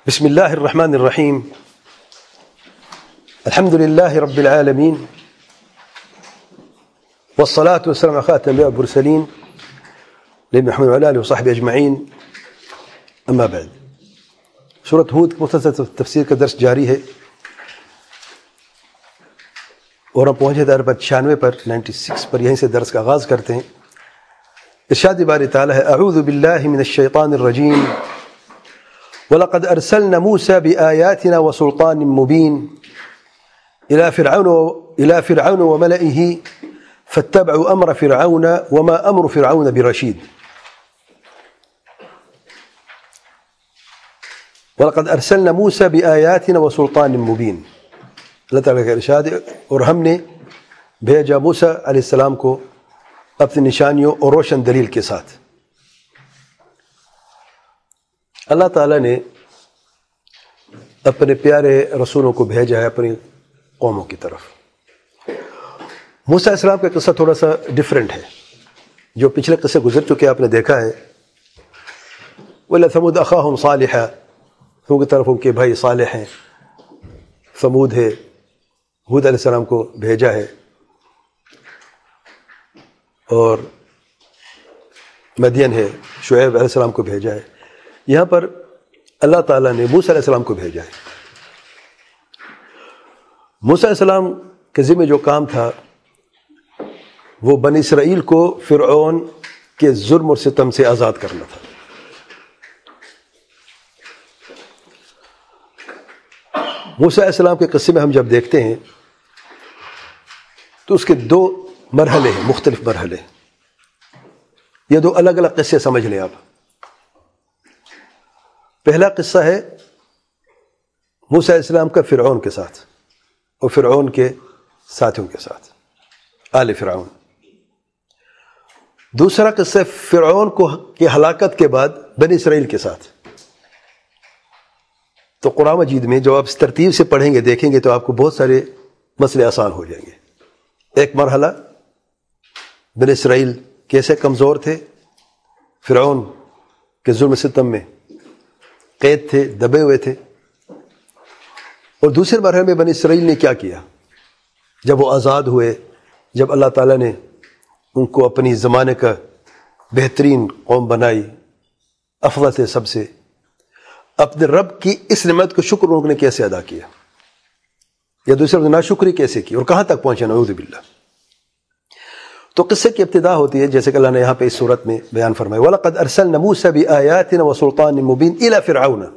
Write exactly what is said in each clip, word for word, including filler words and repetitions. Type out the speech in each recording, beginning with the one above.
بسم الله الرحمن الرحيم. الحمد لله رب العالمين، والصلاة والسلام على خاتم الأنبياء والمرسلين نبينا محمد وعلى آله وصحبه أجمعين. أما بعد، سورة ہود مختصر تفسیر کا درس جاری ہے اور ہم پہنچے تھے اربع چھیانوے پر نائنٹی سکس پر، یہیں سے درس کا آغاز کرتے ہیں. ارشاد باری تعالی ہے: اعوذ باللہ من الشیطان الرجیم وَلَقَدْ أَرْسَلْنَا مُوسَى بِآيَاتِنَا وَسُلْطَانٍ مُبِينٍ إِلَى فِرْعَوْنَ إِلَى فِرْعَوْنَ وَمَلَئِهِ فَاتَّبَعُوا أَمْرَ فِرْعَوْنَ وَمَا أَمْرُ فِرْعَوْنَ بِرَشِيدٍ. وَلَقَدْ أَرْسَلْنَا مُوسَى بِآيَاتِنَا وَسُلْطَانٍ مُبِينٍ. اللہ تعالیٰ کا ارشاد ہے، اور ہم نے بھیجا موسیٰ علیہ السلام کو اپنی نشانیوں اور روشن دلیل کے ساتھ. اللہ تعالیٰ نے اپنے پیارے رسولوں کو بھیجا ہے اپنی قوموں کی طرف. موسیٰ علیہ السلام کا قصہ تھوڑا سا ڈیفرنٹ ہے. جو پچھلے قصے گزر چکے آپ نے دیکھا ہے، وَإِلَى ثَمُودَ أَخَاهُمْ صَالِحًا، ان کی طرف ان کے بھائی صالح ہیں. ثمود ہے، ہود علیہ السلام کو بھیجا ہے، اور مدین ہے، شعیب علیہ السلام کو بھیجا ہے. یہاں پر اللہ تعالیٰ نے موسیٰ علیہ السلام کو بھیجا ہے. موسیٰ علیہ السلام کے ذمہ جو کام تھا وہ بنی اسرائیل کو فرعون کے ظلم اور ستم سے آزاد کرنا تھا. موسیٰ علیہ السلام کے قصے میں ہم جب دیکھتے ہیں تو اس کے دو مرحلے ہیں، مختلف مرحلے. یہ دو الگ الگ قصے سمجھ لیں آپ. پہلا قصہ ہے موسیٰ علیہ السلام کا فرعون کے ساتھ اور فرعون کے ساتھیوں کے ساتھ، آل فرعون. دوسرا قصہ فرعون کو کی ہلاکت کے بعد بنی اسرائیل کے ساتھ. تو قرآن مجید میں جو آپ اس ترتیب سے پڑھیں گے دیکھیں گے تو آپ کو بہت سارے مسئلے آسان ہو جائیں گے. ایک مرحلہ بنی اسرائیل کیسے کمزور تھے، فرعون کے ظلم ستم میں قید تھے، دبے ہوئے تھے. اور دوسرے مرحلے میں بنی اسرائیل نے کیا کیا جب وہ آزاد ہوئے، جب اللہ تعالیٰ نے ان کو اپنی زمانے کا بہترین قوم بنائی، افضل سے سب سے. اپنے رب کی اس نعمت کو شکر انہوں نے کیسے ادا کیا، یا دوسرے ناشکری کیسے کی، اور کہاں تک پہنچے، نعوذ باللہ. تو قصے کی ابتدا ہوتی ہے جیسے کہ اللہ نے یہاں پہ اس صورت میں بیان فرمایا: وَلَقَدْ أَرْسَلْنَا مُوسَى بِآيَاتِنَا وَسُلْطَانٍ مُبِينٍ إِلَى فِرْعَوْنَ.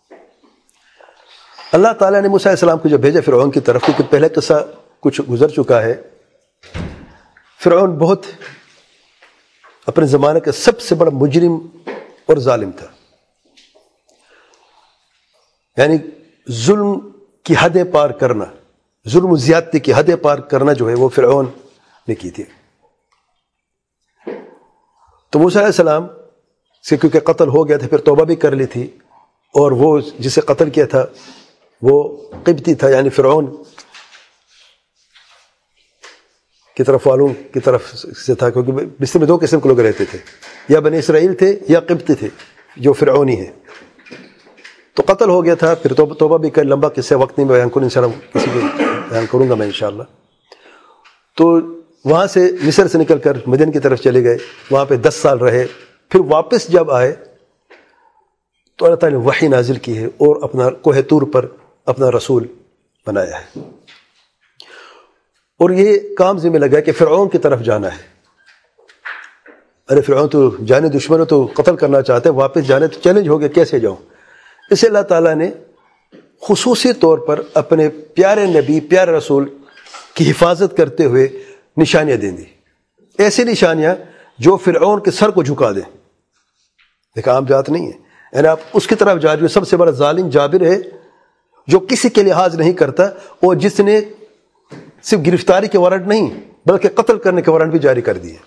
اللہ تعالیٰ نے موسیٰ علیہ السلام کو جب بھیجا فرعون کی طرف، کیونکہ پہلے قصہ کچھ گزر چکا ہے. فرعون بہت اپنے زمانے کا سب سے بڑا مجرم اور ظالم تھا. یعنی ظلم کی حدیں پار کرنا، ظلم و زیادتی کی حدیں پار کرنا جو ہے وہ فرعون نے کی تھی. تو موسیٰ علیہ السلام سے کیونکہ قتل ہو گیا تھا، پھر توبہ بھی کر لی تھی، اور وہ جسے قتل کیا تھا وہ قبطی تھا، یعنی فرعون کی طرف والوں کی طرف سے تھا، کیونکہ مصر میں دو قسم کے لوگ رہتے تھے، یا بنی اسرائیل تھے یا قبطی تھے جو فرعونی ہیں. تو قتل ہو گیا تھا، پھر توبہ بھی کر، لمبا قصہ وقت نہیں بیان کروں، انشاءاللہ کسی کو بیان کروں گا میں انشاءاللہ. تو وہاں سے مصر سے نکل کر مدین کی طرف چلے گئے، وہاں پہ دس سال رہے. پھر واپس جب آئے تو اللہ تعالیٰ نے وحی نازل کی ہے اور اپنا کوہ طور پر اپنا رسول بنایا ہے. اور یہ کام ذمہ لگا کہ فرعون کی طرف جانا ہے. ارے فرعون تو جانے دشمن تو قتل کرنا چاہتے ہیں، واپس جانے تو چیلنج ہو گیا، کیسے جاؤں. اسے اللہ تعالیٰ نے خصوصی طور پر اپنے پیارے نبی، پیارے رسول کی حفاظت کرتے ہوئے نشانیاں دیں دی. ایسی نشانیاں جو فرعون کے سر کو جھکا دیں. دیکھا عام بات نہیں ہے، یعنی آپ اس کی طرف جا رہے سب سے بڑا ظالم جابر ہے جو کسی کے لحاظ نہیں کرتا، اور جس نے صرف گرفتاری کے وارنٹ نہیں بلکہ قتل کرنے کے وارنٹ بھی جاری کر دیے.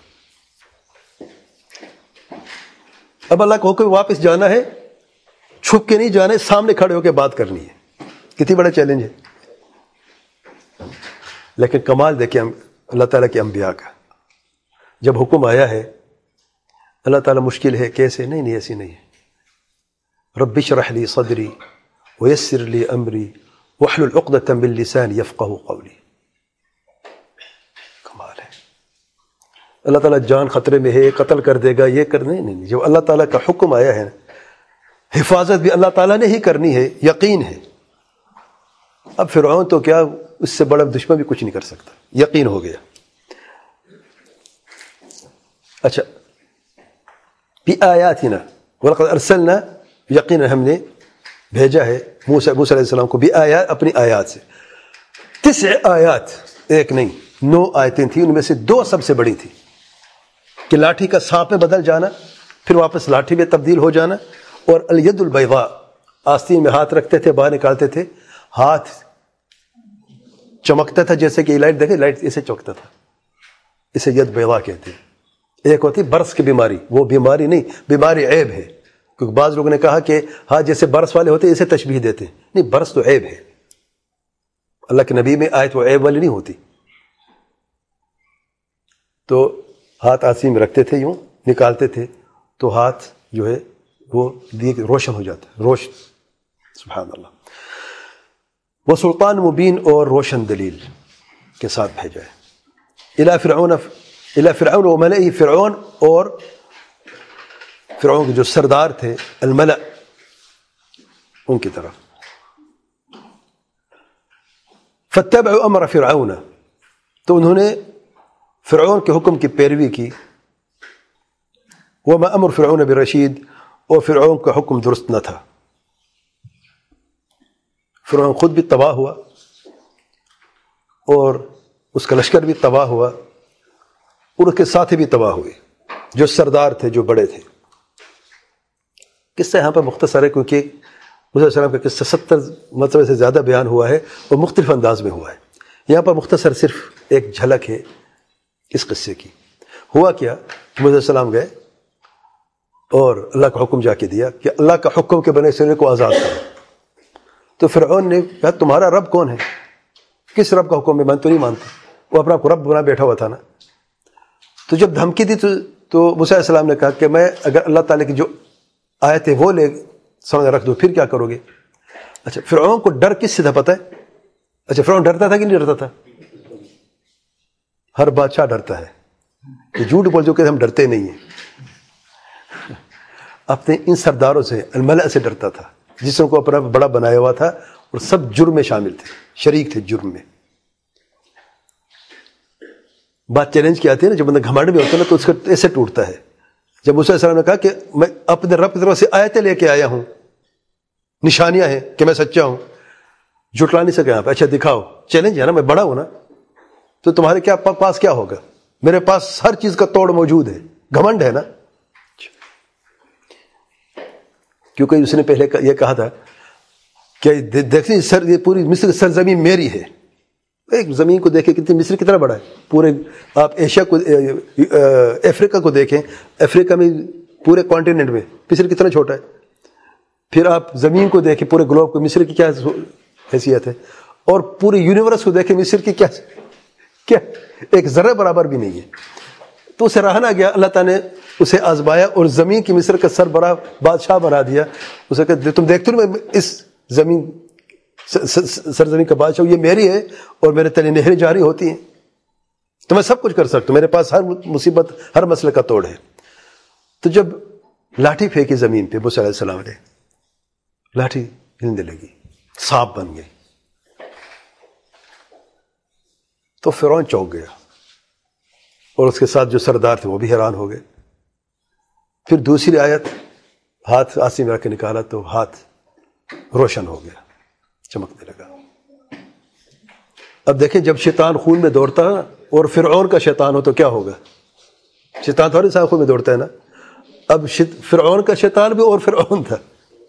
اب اللہ کا حکم واپس جانا ہے، چھپ کے نہیں جانا ہے، سامنے کھڑے ہو کے بات کرنی ہے. کتنی بڑا چیلنج ہے. لیکن کمال دیکھیں اللہ تعالیٰ کے انبیاء کا، جب حکم آیا ہے اللہ تعالیٰ مشکل ہے کیسے، نہیں نہیں ایسی نہیں ہے. رب اشرح لی صدری وَيَسِّرْ لِي أَمْرِي وَاحْلُلْ عُقْدَةً مِّن لِّسَانِي يَفْقَهُوا قَوْلِي. کمال ہے. اللہ تعالیٰ جان خطرے میں ہے، قتل کر دے گا، یہ کرنے نہیں. جب اللہ تعالیٰ کا حکم آیا ہے، حفاظت بھی اللہ تعالیٰ نے ہی کرنی ہے، یقین ہے. اب فرعون تو کیا، اس سے بڑا دشمن بھی کچھ نہیں کر سکتا، یقین ہو گیا. اچھا، بِآیاتنا وَلَقَدْ أَرْسَلْنَا، یقینا ہم نے بھیجا ہے موسیٰ موسیٰ علیہ السلام کو بِآیات، اپنی آیات سے. تسع آیات، ایک نہیں نو آیتیں تھیں، ان میں سے دو سب سے بڑی تھی کہ لاٹھی کا سانپ میں بدل جانا، پھر واپس لاٹھی میں تبدیل ہو جانا، اور الید البیضاء، آستین میں ہاتھ رکھتے تھے، باہر نکالتے تھے، ہاتھ چمکتا تھا جیسے کہ لائٹ، دیکھیں لائٹ اسے چمکتا تھا، اسے ید بیضاء کہتے ہیں. ایک ہوتی برس کی بیماری، وہ بیماری نہیں، بیماری عیب ہے. کیونکہ بعض لوگوں نے کہا کہ ہاں جیسے برس والے ہوتے ہیں اسے تشبیہ دیتے ہیں، نہیں، برس تو عیب ہے. اللہ کے نبی میں آیت وہ عیب والی نہیں ہوتی. تو ہاتھ آستین میں رکھتے تھے، یوں نکالتے تھے تو ہاتھ جو ہے وہ دیے روشن ہو جاتا ہے، روشن. سبحان اللہ. وہ سلطان مبین، اور روشن دلیل کے ساتھ بھیجا ہے. الی فرعون الی فرعون و ملئی، فرعون اور فرعون کے جو سردار تھے، الملأ، ان کی طرف. فاتبعوا امر فرعون، تو انہوں نے فرعون کے حکم کی پیروی کی. وما امر فرعون برشید، اور فرعون کا حکم درست نہ تھا. فرعون خود بھی تباہ ہوا، اور اس کا لشکر بھی تباہ ہوا، اور اس کے ساتھی بھی تباہ ہوئے جو سردار تھے، جو بڑے تھے. قصہ یہاں پر مختصر ہے کیونکہ موسیٰ علیہ السلام کا قصہ ستر مرتبہ سے زیادہ بیان ہوا ہے اور مختلف انداز میں ہوا ہے. یہاں پر مختصر صرف ایک جھلک ہے اس قصے کی. ہوا کیا کہ موسیٰ علیہ السلام گئے اور اللہ کا حکم جا کے دیا کہ اللہ کا حکم کے بنے اسرائیل کو آزاد کرو. تو فرعون نے کہا تمہارا رب کون ہے؟ کس رب کا حکم ہے؟ میں تو نہیں مانتا. وہ اپنا کو رب بنا بیٹھا ہوا تھا نا. تو جب دھمکی دی تو تو موسیٰ علیہ السلام نے کہا کہ میں اگر اللہ تعالیٰ کی جو آیت ہے وہ لے سامنے رکھ دو پھر کیا کرو گے؟ اچھا، فرعون کو ڈر کس سے تھا پتہ ہے؟ اچھا، فرعون ڈرتا تھا کہ نہیں ڈرتا تھا؟ ہر بادشاہ ڈرتا ہے. یہ جھوٹ بول جو کہ ہم ڈرتے نہیں ہیں. اپنے ان سرداروں سے، الملأ سے ڈرتا تھا، جس کو اپنا بڑا بنایا ہوا تھا، اور سب جرم میں شامل تھے، شریک تھے جرم میں. بات چیلنج کی آتی ہے نا، جب بندہ گھمنڈ میں ہوتا ہے نا تو اس کا ایسے ٹوٹتا ہے. جب موسیٰ علیہ السلام نے کہا کہ میں اپنے رب کی طرف سے آیتیں لے کے آیا ہوں، نشانیاں ہیں کہ میں سچا ہوں، جھٹلا نہیں سکے آپ. اچھا دکھاؤ، چیلنج ہے نا، میں بڑا ہوں نا، تو تمہارے کیا پاس کیا ہوگا؟ میرے پاس ہر چیز کا توڑ موجود ہے. گھمنڈ ہے نا. کیونکہ اس نے پہلے یہ کہا تھا کہ دیکھیں سر، یہ پوری مصر سرزمین میری ہے. ایک زمین کو دیکھیں کتنی، مصر کتنا بڑا ہے. پورے آپ ایشیا کو، افریقہ کو دیکھیں، افریقہ میں پورے کانٹیننٹ میں مصر کتنا چھوٹا ہے. پھر آپ زمین کو دیکھیں، پورے گلوب کو، مصر کی کیا حیثیت ہے. اور پورے یونیورس کو دیکھیں، مصر کی کیا کیا ایک ذرہ برابر بھی نہیں ہے. تو اسے رہنا گیا، اللہ تعالیٰ نے اسے آزمایا اور زمین کی مصر کا سربراہ بادشاہ بنا دیا. اسے کہ تم دیکھتے ہو میں اس زمین سرزمین کا بادشاہ، یہ میری ہے اور میرے تلے نہریں جاری ہوتی ہیں، تو میں سب کچھ کر سکتا ہوں، میرے پاس ہر مصیبت، ہر مسئلے کا توڑ ہے. تو جب لاٹھی پھینکی زمین پہ موسیٰ علیہ السلام نے، لاٹھی ہلنے لگی، سانپ بن گئی. تو فرعون چونک گیا اور اس کے ساتھ جو سردار تھے وہ بھی حیران ہو گئے. پھر دوسری آیت، ہاتھ آستین میں رکھ کے نکالا تو ہاتھ روشن ہو گیا، چمکنے لگا. اب دیکھیں جب شیطان خون میں دوڑتا ہے اور فرعون کا شیطان ہو تو کیا ہوگا؟ شیطان تھوڑی سا خون میں دوڑتا ہے نا. اب فرعون کا شیطان بھی اور فرعون تھا.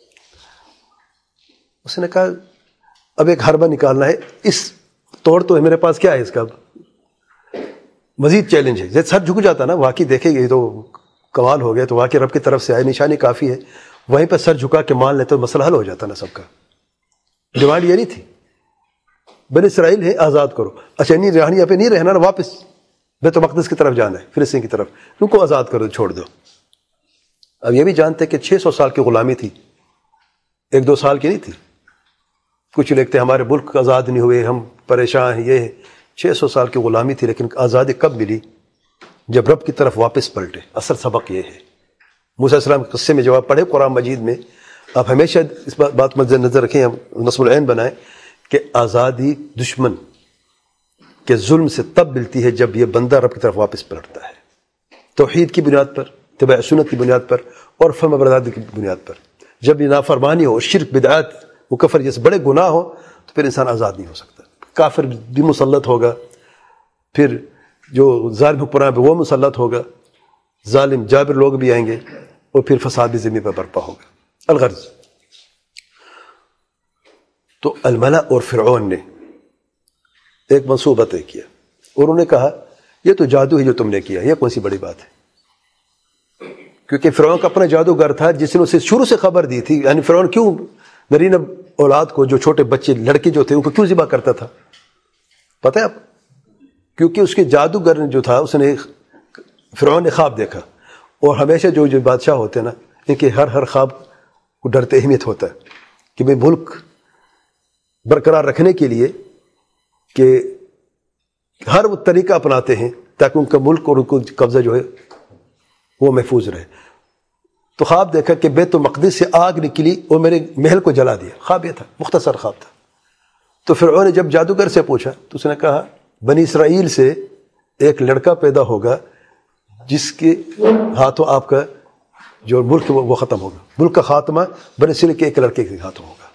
اس نے کہا اب ایک حربہ نکالنا ہے، اس توڑ تو ہے میرے پاس، کیا ہے اس کا مزید چیلنج ہے. جیسے سر جھک جاتا نا، واقعی دیکھے گی تو کمال ہو گیا، تو واقعی رب کی طرف سے آئے، نشانی کافی ہے. وہیں پہ سر جھکا کے مان لے تو مسئلہ حل ہو جاتا نا سب کا. ڈیمانڈ یہ نہیں تھی، بنی اسرائیل ہے آزاد کرو. اچھا نہیں رہانی، یہاں پہ نہیں رہنا نا، واپس بیت المقدس کی طرف جانا ہے، فلسطین کی طرف، ان کو آزاد کر دو، چھوڑ دو. اب یہ بھی جانتے کہ چھ سو سال کی غلامی تھی، ایک دو سال کی نہیں تھی. کچھ لکھتے ہیں ہمارے ملک آزاد نہیں ہوئے، ہم پریشان ہیں، یہ چھ سو سال کی غلامی تھی، لیکن آزادی کب ملی؟ جب رب کی طرف واپس پلٹے۔ اصل سبق یہ ہے۔ موسیٰ علیہ السلام کے قصے میں جواب پڑھے قرآن مجید میں، آپ ہمیشہ اس بات مد نظر رکھیں، نصب العین بنائیں کہ آزادی دشمن کے ظلم سے تب ملتی ہے جب یہ بندہ رب کی طرف واپس پلٹتا ہے، توحید کی بنیاد پر، اتباع سنت کی بنیاد پر، اور فرما برداری کی بنیاد پر۔ جب یہ نافرمانی ہو، شرک، بدعات، مکفر جیسے بڑے گناہ ہو، تو پھر انسان آزاد نہیں ہو سکتا۔ کافر بھی مسلط ہوگا، پھر جو ظالم حکمران وہ مسلط ہوگا، ظالم جابر لوگ بھی آئیں گے، اور پھر فساد بھی زمین پر برپا ہوگا۔ الغرض تو الملا اور فرعون نے ایک منصوبہ طے کیا، اور انہوں نے کہا یہ تو جادو ہے جو تم نے کیا، یہ کون سی بڑی بات ہے؟ کیونکہ فرعون کا اپنا جادوگر تھا جس نے اسے شروع سے خبر دی تھی۔ یعنی فرعون کیوں نرینہ اولاد کو، جو چھوٹے بچے لڑکے جو تھے، ان کو کیوں ذبح کرتا تھا پتہ ہے آپ؟ کیونکہ اس کے جادوگر جو تھا، اس نے فرعون نے خواب دیکھا، اور ہمیشہ جو جو بادشاہ ہوتے ہیں نا، ان کے ہر ہر خواب کو ڈرتے اہمیت ہوتا ہے کہ میں ملک برقرار رکھنے کے لیے کہ ہر وہ طریقہ اپناتے ہیں تاکہ ان کا ملک اور ان کو قبضہ جو ہے وہ محفوظ رہے۔ تو خواب دیکھا کہ بیت المقدس سے آگ نکلی اور میرے محل کو جلا دیا۔ خواب یہ تھا، مختصر خواب تھا۔ تو فرعون نے جب جادوگر سے پوچھا تو اس نے کہا بنی اسرائیل سے ایک لڑکا پیدا ہوگا جس کے ہاتھوں آپ کا جو ملک وہ وہ ختم ہوگا، ملک کا خاتمہ بنی اسرائیل کے ایک لڑکے کے ہاتھوں ہوگا۔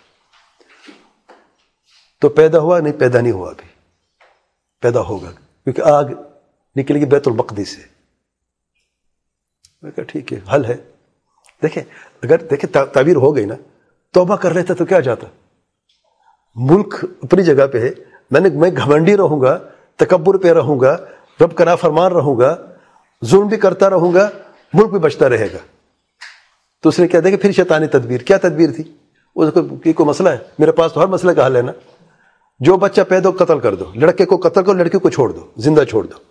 تو پیدا ہوا نہیں؟ پیدا نہیں ہوا، ابھی پیدا ہوگا، کیونکہ آگ نکلے گی بیت المقدس سے۔ میں کہا ٹھیک ہے، حل ہے۔ دیکھیں اگر دیکھیں تعبیر ہو گئی نا، توبہ کر لیتا تو کیا جاتا؟ ملک اپنی جگہ پہ ہے، میں نے میں گھمنڈی رہوں گا، تکبر پہ رہوں گا، رب کا نافرمان رہوں گا، ظلم بھی کرتا رہوں گا، ملک بھی بچتا رہے گا۔ تو اس نے کیا دیکھا پھر شیطانی تدبیر، کیا تدبیر تھی؟ اس کو کوئی مسئلہ ہے؟ میرے پاس تو ہر مسئلے کا حل ہے نا۔ جو بچہ پیدا ہو قتل کر دو، لڑکے کو قتل کرو، لڑکی کو چھوڑ دو، زندہ چھوڑ دو۔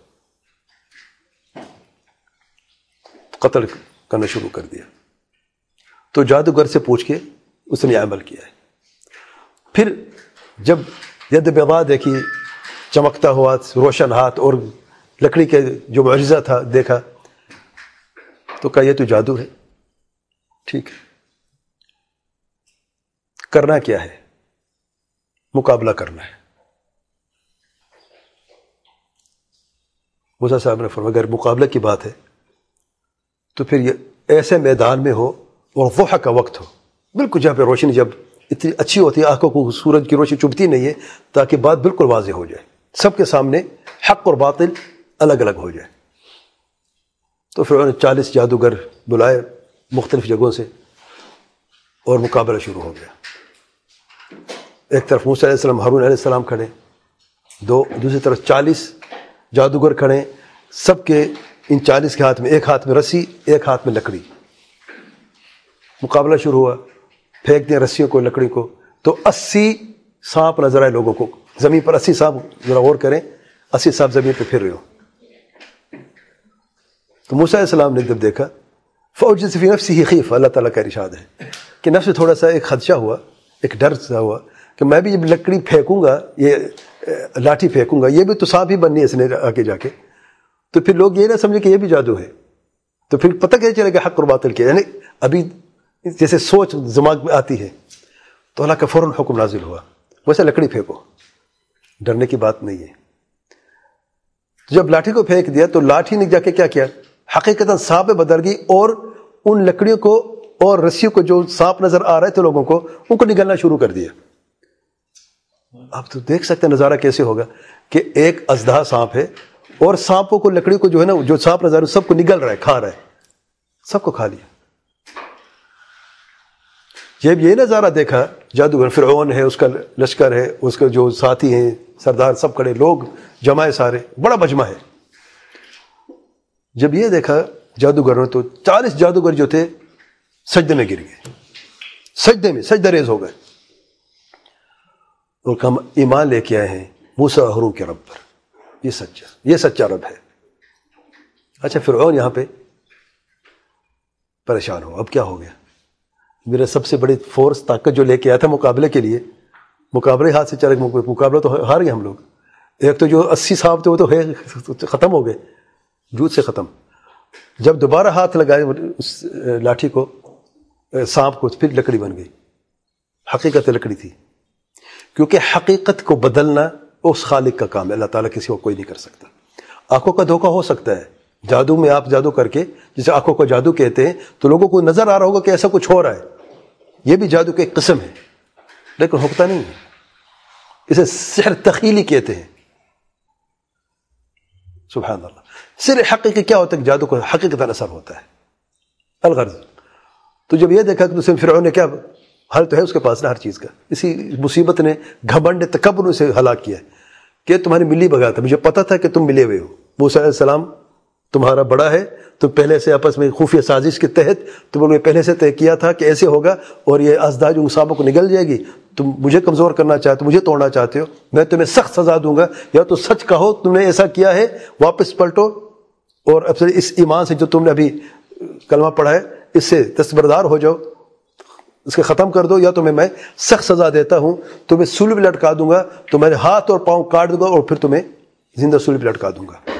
قتل کرنا شروع کر دیا۔ تو جادوگر سے پوچھ کے اس نے عمل کیا ہے۔ پھر جب ید بیضا دیکھی، چمکتا ہوا روشن ہاتھ اور لکڑی کے جو معجزہ تھا دیکھا، تو کہا یہ تو جادو ہے۔ ٹھیک ہے، کرنا کیا ہے؟ مقابلہ کرنا ہے۔ موسیٰ صاحب نے فرمایا اگر مقابلہ کی بات ہے تو پھر یہ ایسے میدان میں ہو اور ضحیٰ کا وقت ہو، بالکل جہاں پہ روشنی جب اتنی اچھی ہوتی ہے، آنکھوں کو سورج کی روشنی چبھتی نہیں ہے، تاکہ بات بالکل واضح ہو جائے، سب کے سامنے حق اور باطل الگ الگ ہو جائے۔ تو پھر انہوں نے چالیس جادوگر بلائے مختلف جگہوں سے، اور مقابلہ شروع ہو گیا۔ ایک طرف موسیٰ علیہ السلام، ہارون علیہ السلام کھڑے، دو دوسری طرف چالیس جادوگر کھڑے، سب کے ان چالیس کے ہاتھ میں، ایک ہاتھ میں رسی، ایک ہاتھ میں لکڑی۔ مقابلہ شروع ہوا، پھینک دیں رسیوں کو، لکڑی کو، تو اسی سانپ نظر آئے لوگوں کو زمین پر۔ اسی سانپ، ذرا غور کریں، اسی سانپ زمین پہ پھر رہے ہو۔ تو موسیٰ علیہ السلام نے جب دیکھا فَأَوْجَسَ فِي نَفْسِهِ خِيفَةً، اللہ تعالیٰ کا ارشاد ہے کہ نفس میں تھوڑا سا ایک خدشہ ہوا، ایک ڈر سا ہوا کہ میں بھی جب لکڑی پھینکوں گا، یہ لاٹھی پھینکوں گا، یہ بھی تو سانپ ہی بننی ہے اس نے آگے جا کے، تو پھر لوگ یہ نہ سمجھے کہ یہ بھی جادو ہے، تو پھر پتہ کیسے چلے گا حق اور باطل کے؟ یعنی ابھی جیسے سوچ دماغ میں آتی ہے، تو اللہ کا فوراً حکم نازل ہوا ویسے لکڑی پھینکو، ڈرنے کی بات نہیں ہے۔ جب لاٹھی کو پھینک دیا تو لاٹھی نے جا کے کیا کیا؟ حقیقتاً سانپ میں بدل گئی، اور ان لکڑیوں کو اور رسیوں کو جو سانپ نظر آ رہے تھے لوگوں کو، ان کو نگلنا شروع کر دیا۔ آپ تو دیکھ سکتے ہیں نظارہ کیسے ہوگا کہ ایک اژدہا سانپ ہے، اور سانپوں کو، لکڑی کو جو ہے نا، جو سانپ نظر سب کو نگل رہا ہے، کھا رہا ہے، سب کو کھا لیا۔ جب یہ نظارہ دیکھا جادوگر، فرعون ہے، اس کا لشکر ہے، اس کے جو ساتھی ہیں، سردار، سب کھڑے، لوگ جمع ہے، سارے بڑا مجمع ہے۔ جب یہ دیکھا جادوگروں نے، تو چالیس جادوگر جو تھے سجدے میں گر گئے، سجدے میں سجدہ ریز ہو گئے، اور ہم ایمان لے کے آئے ہیں موسیٰ اور ہارون کے رب پر، یہ سچا یہ سچا رب ہے۔ اچھا، فرعون یہاں پہ پریشان ہو، اب کیا ہو گیا؟ میرا سب سے بڑی فورس، طاقت جو لے کے آیا تھا مقابلے کے لیے، مقابلے ہاتھ سے چلے گئے، مقابلہ تو ہار گئے ہم لوگ. ایک تو جو اسی صاحب تھے وہ تو ہے ختم ہو گئے، جوت سے ختم. جب دوبارہ ہاتھ لگائے اس لاٹھی کو، سانپ کو، پھر لکڑی بن گئی. حقیقت لکڑی تھی، کیونکہ حقیقت کو بدلنا اس خالق کا کام ہے. اللہ تعالیٰ کسی کو کوئی نہیں کر سکتا. آنکھوں کا دھوکہ ہو سکتا ہے، جادو میں آپ جادو کر کے، جسے آنکھوں کو جادو کہتے ہیں، تو لوگوں کو نظر آ رہا ہوگا کہ ایسا کچھ ہو رہا ہے، یہ بھی جادو کی ایک قسم ہے، لیکن ہوتا نہیں ہے. اسے سحر تخیلی کہتے ہیں. سبحان اللہ. سر حقیقی کیا ہوتا ہے کہ جادو کو حقیقت اثر ہوتا ہے. الغرض تو جب یہ دیکھا کہ فرعون نے کیا حل تو ہے اس کے پاس نا ہر چیز کا، اسی مصیبت نے گھمنڈ تکبر سے ہلاک کیا کہ تمہاری ملی بغا تھا، مجھے پتا تھا کہ تم ملے ہوئے ہو. موسیٰ علیہ السلام تمہارا بڑا ہے، تو پہلے سے آپس میں خفیہ سازش کے تحت تم لوگوں نے پہلے سے طے کیا تھا کہ ایسے ہوگا اور یہ ازداج ان صحابوں کو نگل جائے گی. تم مجھے کمزور کرنا چاہتے ہو، مجھے توڑنا چاہتے ہو، میں تمہیں سخت سزا دوں گا. یا تو سچ کہو تم نے ایسا کیا ہے، واپس پلٹو اور اب سے اس ایمان سے جو تم نے ابھی کلمہ پڑھا ہے اس سے دستبردار ہو جاؤ، اس کے ختم کر دو، یا تمہیں میں سخت سزا دیتا ہوں، تمہیں سولی پہ لٹکا دوں گا، تمہارے ہاتھ اور پاؤں کاٹ دوں گا اور پھر تمہیں زندہ سولی پہ لٹکا دوں گا.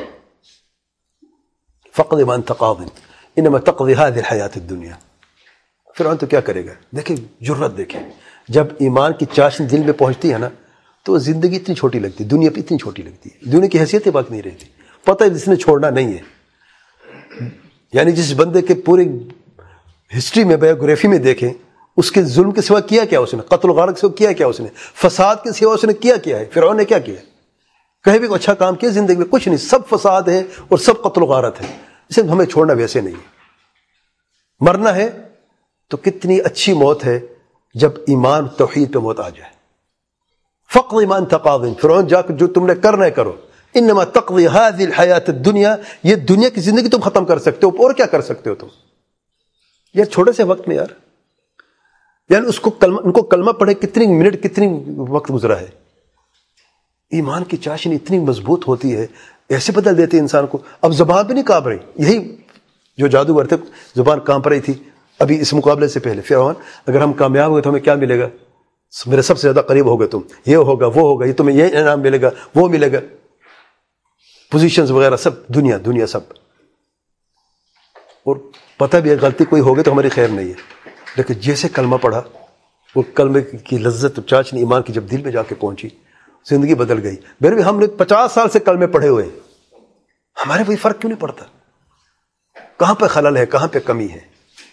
فقد ما انت قاض انما تقضي هذه الحیات الدنیا. فرعون تو کیا کرے گا؟ دیکھیں جرت، دیکھیں جب ایمان کی چاشنی دل میں پہنچتی ہے نا تو زندگی اتنی چھوٹی لگتی ہے، دنیا پہ اتنی چھوٹی لگتی ہے، دنیا کی حیثیت باقی نہیں رہتی. پتہ ہے جس نے چھوڑنا نہیں ہے، یعنی جس بندے کے پورے ہسٹری میں، بایوگرافی میں دیکھیں، اس کے ظلم کے سوا کیا کیا اس نے، قتل و غارت کے سوا کیا کیا اس نے، فساد کے سوا اس نے کیا کیا ہے. فرعون نے کیا کیا؟ کہیں بھی کوئی اچھا کام کیا زندگی میں؟ کچھ نہیں، سب فساد ہے اور سب قتل و غارت ہے. اسے ہمیں چھوڑنا ویسے نہیں ہے. مرنا ہے تو کتنی اچھی موت ہے جب ایمان توحید پہ موت آ جائے. فقض ما انت قاض، فرعون جا کر جو تم نے کرنا ہے کرو. انما تقضی هذه الحیات الدنیا، یہ دنیا کی زندگی تم ختم کر سکتے ہو، اور کیا کر سکتے ہو تم یار چھوٹے سے وقت میں؟ یار یعنی اس کو کلمہ، ان کو کلمہ پڑھے کتنی منٹ، کتنی وقت گزرا ہے. ایمان کی چاشنی اتنی مضبوط ہوتی ہے، ایسے بدل دیتے انسان کو. اب زبان بھی نہیں کانپ رہی، یہی جو جادوگر تھے زبان کانپ رہی تھی ابھی اس مقابلے سے پہلے. فرعون اگر ہم کامیاب ہوئے تو ہمیں کیا ملے گا؟ میرے سب سے زیادہ قریب ہوگا تم، یہ ہوگا وہ ہوگا، یہ تمہیں یہ انعام ملے گا، وہ ملے گا، پوزیشنز وغیرہ سب، دنیا دنیا سب. اور پتہ بھی ہے غلطی کوئی ہوگی تو ہماری خیر نہیں ہے. لیکن جیسے کلمہ پڑھا، وہ کلمے کی لذت چاشنی ایمان کی جب دل میں جا کے پہنچی، زندگی بدل گئی. میرے بھی ہم نے پچاس سال سے کلمے پڑھے ہوئے، ہمارے کوئی فرق کیوں نہیں پڑتا؟ کہاں پہ خلل ہے، کہاں پہ کمی ہے؟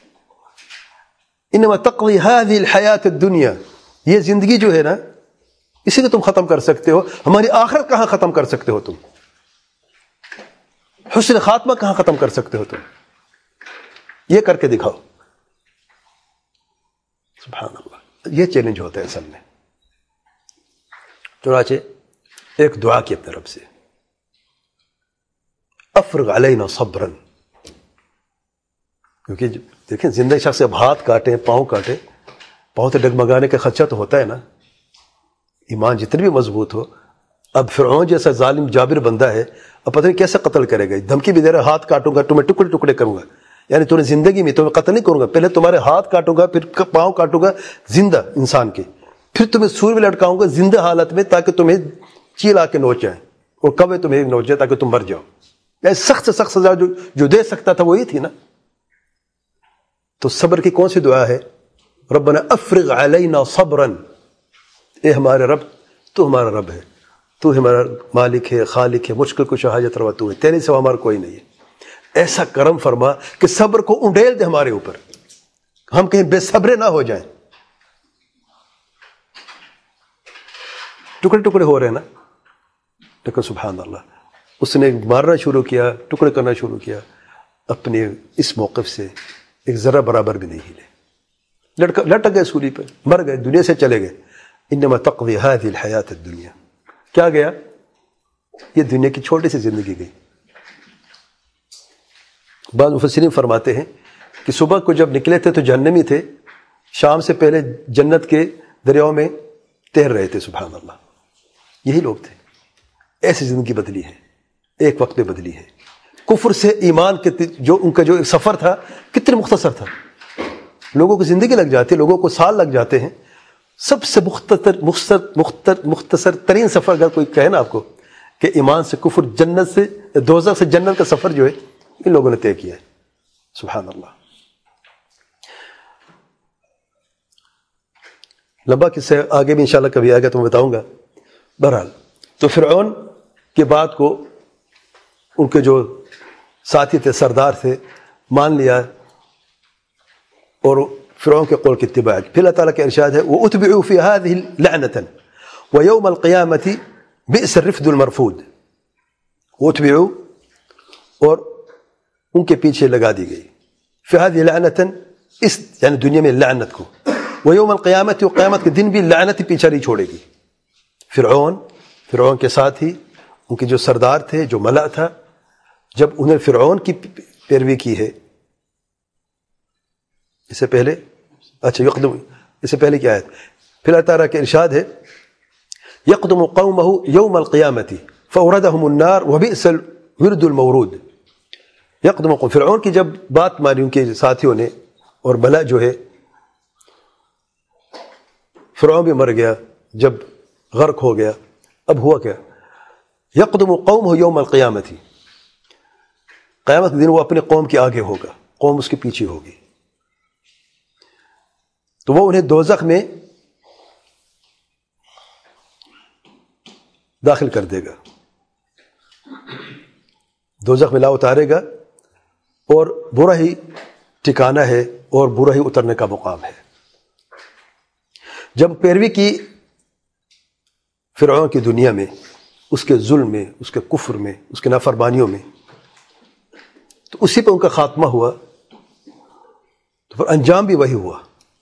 انما تقضی هذه الحیات الدنیا، یہ زندگی جو ہے نا اسی کو تم ختم کر سکتے ہو. ہماری آخرت کہاں ختم کر سکتے ہو تم؟ حسن خاتمہ کہاں ختم کر سکتے ہو تم؟ یہ کر کے دکھاؤ. سبحان اللہ، یہ چیلنج ہوتا ہے اصل میں. چنانچہ ایک دعا کی اپنے رب سے، افرغ علینا صبرا، کیونکہ دیکھیں زندہ شخص اب ہاتھ کاٹے، پاؤں کاٹے، پاؤں سے ڈگمگانے کا خدشہ تو ہوتا ہے نا. ایمان جتنی بھی مضبوط ہو، اب فرعون جیسا ظالم جابر بندہ ہے، اب پتہ نہیں کیسے قتل کرے گا. دھمکی بھی دے رہا، ہاتھ کاٹوں گا، تمہیں ٹکڑے ٹکڑے کروں گا. یعنی تمہیں زندگی میں تمہیں قتل نہیں کروں گا، پہلے تمہارے ہاتھ کاٹوں گا، پھر پاؤں کاٹوں گا زندہ انسان کے، پھر تمہیں سور میں لٹکاؤں گا زندہ حالت میں، تاکہ تمہیں چیل آ کے نوچ جائیں اور کوے تمہیں نوچ جائے تاکہ تم مر جاؤ. یعنی سخت سے سخت سزا جو جو دے سکتا تھا وہی تھی نا. تو صبر کی کون سی دعا ہے؟ ربنا افرغ علینا صبرا، اے ہمارے رب تو ہمارا رب ہے، تو ہمارا مالک ہے، خالق ہے، مشکل کو حاجت روا تو ہے، تیرے سوا ہمارا کوئی نہیں ہے. ایسا کرم فرما کہ صبر کو انڈیل دے ہمارے اوپر، ہم کہیں بے صبرے نہ ہو جائیں. ٹکڑے ٹکڑے ہو رہے ہیں نا، لیکن سبحان اللہ اس نے مارنا شروع کیا، ٹکڑے کرنا شروع کیا، اپنے اس موقف سے ایک ذرہ برابر بھی نہیں ہلے. لٹک لٹک گئے سولی پہ، مر گئے، دنیا سے چلے گئے. انما تقضی هذه الحیات الدنیا، کیا گیا؟ یہ دنیا کی چھوٹی سی زندگی گئی. بعض مفسرین فرماتے ہیں کہ صبح کو جب نکلے تھے تو جہنمی تھے، شام سے پہلے جنت کے دریاؤں میں تیر رہے تھے. سبحان اللہ، یہی لوگ تھے. ایسی زندگی بدلی ہے، ایک وقت میں بدلی ہے. کفر سے ایمان کے جو ان کا جو ایک سفر تھا کتنے مختصر تھا. لوگوں کو زندگی لگ جاتی ہے، لوگوں کو سال لگ جاتے ہیں، سب سے مختصر مختصر مختصر مختصر ترین سفر اگر کوئی کہے نا آپ کو کہ ایمان سے کفر، جنت سے دوزخ سے جنت کا سفر جو ہے ان لوگوں نے طے کیا ہے. سبحان اللہ. لمبا قصہ آگے بھی انشاءاللہ کبھی آئے گا تو میں بتاؤں گا. بہرحال تو فرعون کے بعد کو ان کے جو ساتھی تھے، سردار تھے، مان لیا اور فرعون کے قول کی اتباع کی. پھر اللہ تعالیٰ کا ارشاد ہے وَأُتْبِعُوا فِي هَذِهِ لَعْنَةً وَيَوْمَ الْقِيَامَةِ بِئْسَ الرِّفْدُ الْمَرْفُودُ. وَأُتْبِعُوا اور ان کے پیچھے لگا دی گئی. فِي هَذِهِ لَعْنَةً اس یعنی دنیا میں لعنت کو، وَيَوْمَ الْقِيَامَةِ وقیامت کے دن بھی لعنت پیچھے نہیں چھوڑے گی. فرعون فرعون کے ساتھی ان کے جو سردار تھے، جو ملا تھا، جب انہیں فرعون کی پیروی کی ہے، اس سے پہلے اچھا یقدم اس سے پہلے کیا ہے؟ پھر اللہ تعالیٰ کے ارشاد ہے یقدم قومہ یوم القیامت فاوردہم النار وبئس الورد المورود. یقدم قوم فرعون کی جب بات مانی ان کے ساتھیوں نے اور ملا جو ہے، فرعون بھی مر گیا جب غرق ہو گیا. اب ہوا کیا؟ یقدم قومہ یوم القیامت، قیامت کے دن وہ اپنے قوم کے آگے ہوگا، قوم اس کے پیچھے ہوگی. تو وہ انہیں دوزخ میں داخل کر دے گا، دوزخ میں لا اتارے گا، اور برا ہی ٹھکانہ ہے اور برا ہی اترنے کا مقام ہے. جب پیروی کی فرعون کی دنیا میں، اس کے ظلم میں، اس کے کفر میں، اس کے نافرمانیوں میں، تو اسی پہ ان کا خاتمہ ہوا، تو پھر انجام بھی وہی ہوا.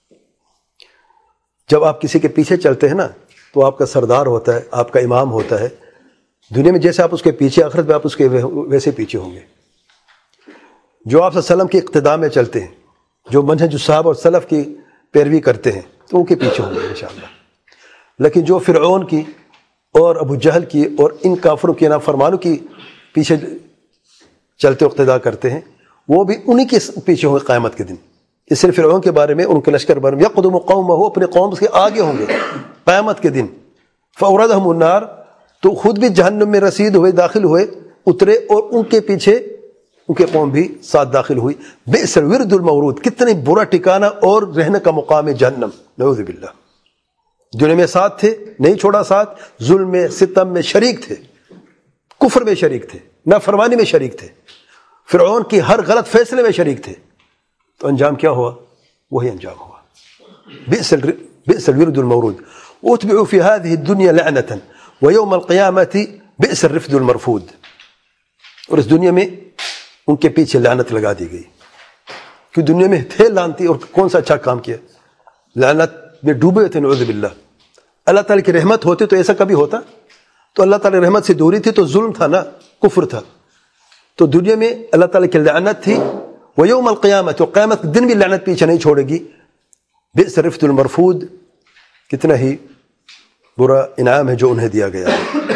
جب آپ کسی کے پیچھے چلتے ہیں نا تو آپ کا سردار ہوتا ہے، آپ کا امام ہوتا ہے. دنیا میں جیسے آپ اس کے پیچھے، آخرت میں آپ اس کے ویسے پیچھے ہوں گے. جو آپ صلی اللہ علیہ وسلم کی اقتداء میں چلتے ہیں، جو منہج الصحابہ اور سلف کی پیروی کرتے ہیں، تو ان کے پیچھے ہوں گے انشاءاللہ. لیکن جو فرعون کی اور ابو جہل کی اور ان کافروں کی نافرمانوں کی پیچھے چلتے اقتداء کرتے ہیں، وہ بھی انہی کے پیچھے ہوں گے قیامت کے دن. اس لیے فرعون کے بارے میں، ان کے لشکر بارے میں یقدم قومہ، اپنے قوم کے آگے ہوں گے قیامت کے دن. فاوردہم النار، تو خود بھی جہنم میں رسید ہوئے، داخل ہوئے، اترے، اور ان کے پیچھے ان کے قوم بھی ساتھ داخل ہوئی. بئس الورد المورود، کتنے برا ٹھکانہ اور رہنے کا مقام ہے جہنم. نعوذ باللہ. دنیا میں ساتھ تھے، نہیں چھوڑا ساتھ، ظلم میں، ستم میں شریک تھے، کفر میں شریک تھے، نافرمانی میں شریک تھے، فرعون کی ہر غلط فیصلے میں شریک تھے. تو انجام کیا ہوا؟ وہی انجام ہوا. بئس بئس الورد المورود اتبعوا في هذه الدنيا لعنة ويوم القيامة بئس الرفد المرفود. اور اس دنیا میں ان کے پیچھے لعنت لگا دی گئی، کہ دنیا میں تھے لعنتی، اور کون سا اچھا کام کیا؟ لعنت میں ڈوبے تھے. نعوذ باللہ. اللہ تعالیٰ کی رحمت ہوتی تو ایسا کبھی ہوتا؟ تو اللہ تعالیٰ کی رحمت سے دوری تھی تو ظلم تھا نا، کفر تھا. تو دنیا میں اللہ تعالیٰ کی لعنت تھی، ویوم القیامت، تو قیامت کے دن بھی لعنت پیچھے نہیں چھوڑے گی. بئس الرفد المرفود، کتنا ہی برا انعام ہے جو انہیں دیا گیا.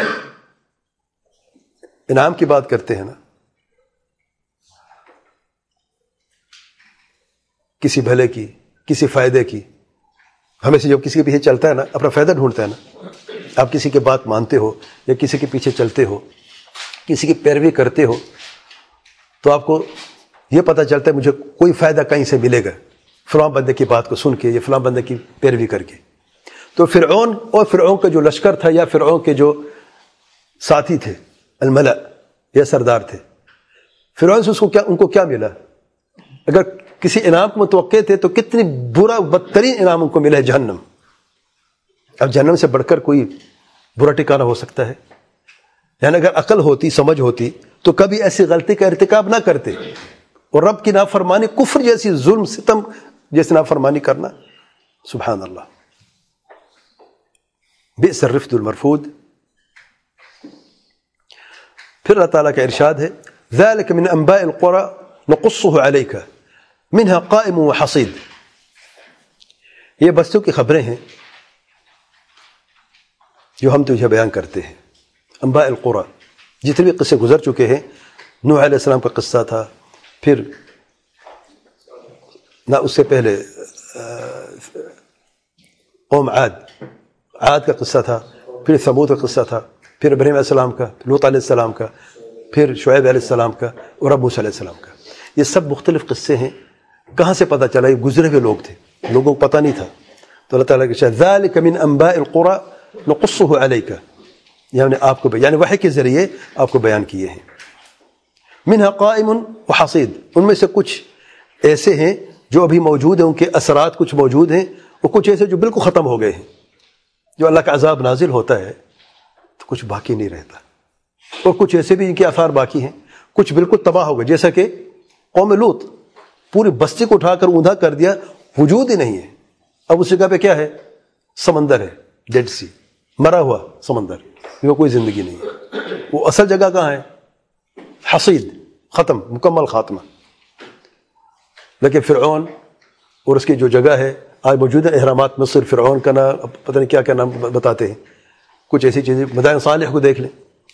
انعام کی بات کرتے ہیں نا، کسی بھلے کی، کسی فائدے کی. ہمیں سے جب کسی کے پیچھے چلتا ہے نا، اپنا فائدہ ڈھونڈتا ہے نا. آپ کسی کی بات مانتے ہو یا کسی کے پیچھے چلتے ہو، کسی کی پیروی کرتے ہو، تو آپ کو یہ پتہ چلتا ہے مجھے کوئی فائدہ کہیں سے ملے گا فلاں بندے کی بات کو سن کے یا فلاں بندے کی پیروی کر کے. تو فرعون اور فرعون کا جو لشکر تھا یا فرعون کے جو ساتھی تھے، الملأ یا سردار تھے، فرعون سے اس کو کیا ان کو کیا ملا؟ اگر کسی انعام کو متوقع تھے تو کتنی برا بدترین انعام ان کو ملا ہے، جہنم. اب جہنم سے بڑھ کر کوئی برا ٹھکانہ ہو سکتا ہے؟ یعنی اگر عقل ہوتی، سمجھ ہوتی، تو کبھی ایسی غلطی کا ارتکاب نہ کرتے. اور رب کی نافرمانی، کفر جیسی، ظلم ستم جیسی نافرمانی کرنا، سبحان اللہ. بئس الرفد المرفود. پھر اللہ تعالیٰ کا ارشاد ہے ذلك من انباء القرى نقصه عليك منها قائم وحصيد. یہ بستیوں کی خبریں ہیں جو ہم تجھے بیان کرتے ہیں. انباء القرى، جتنے بھی قصے گزر چکے ہیں. نوح علیہ السلام کا قصہ تھا، پھر نہ اس سے پہلے قوم عاد عاد کا قصہ تھا، پھر ثمود کا قصہ تھا، پھر ابراہیم علیہ السلام کا، لوط علیہ السلام کا، پھر شعیب علیہ السلام کا اور ابو موسیٰ علیہ السلام کا. یہ سب مختلف قصے ہیں. کہاں سے پتہ چلا؟ یہ گزرے ہوئے لوگ تھے، لوگوں کو پتہ نہیں تھا. تو اللہ تعالیٰ کے شاید ذالک من انباء القرى نقصه علیک، یعنی آپ کو یعنی وحی کے ذریعے آپ کو بیان کیے ہیں. منها قائم وحصید، ان میں سے کچھ ایسے ہیں جو ابھی موجود ہیں، ان کے اثرات کچھ موجود ہیں، اور کچھ ایسے جو بالکل ختم ہو گئے ہیں. جو اللہ کا عذاب نازل ہوتا ہے تو کچھ باقی نہیں رہتا، اور کچھ ایسے بھی ان کے آثار باقی ہیں، کچھ بالکل تباہ ہو گئے. جیسا کہ قوم لوط، پوری بستی کو اٹھا کر اوندا کر دیا، وجود ہی نہیں ہے. اب اس جگہ پہ کیا ہے؟ سمندر ہے، ڈیڈ سی، مرا ہوا سمندر، یہ کوئی زندگی نہیں ہے. وہ اصل جگہ کہاں ہے؟ حصید، ختم، مکمل خاتمہ. لیکن فرعون اور اس کی جو جگہ ہے آج موجود ہے اہرامات مصر، فرعون کا نام پتہ نہیں کیا کیا نام بتاتے ہیں. کچھ ایسی چیزیں، مدائن صالح کو دیکھ لیں،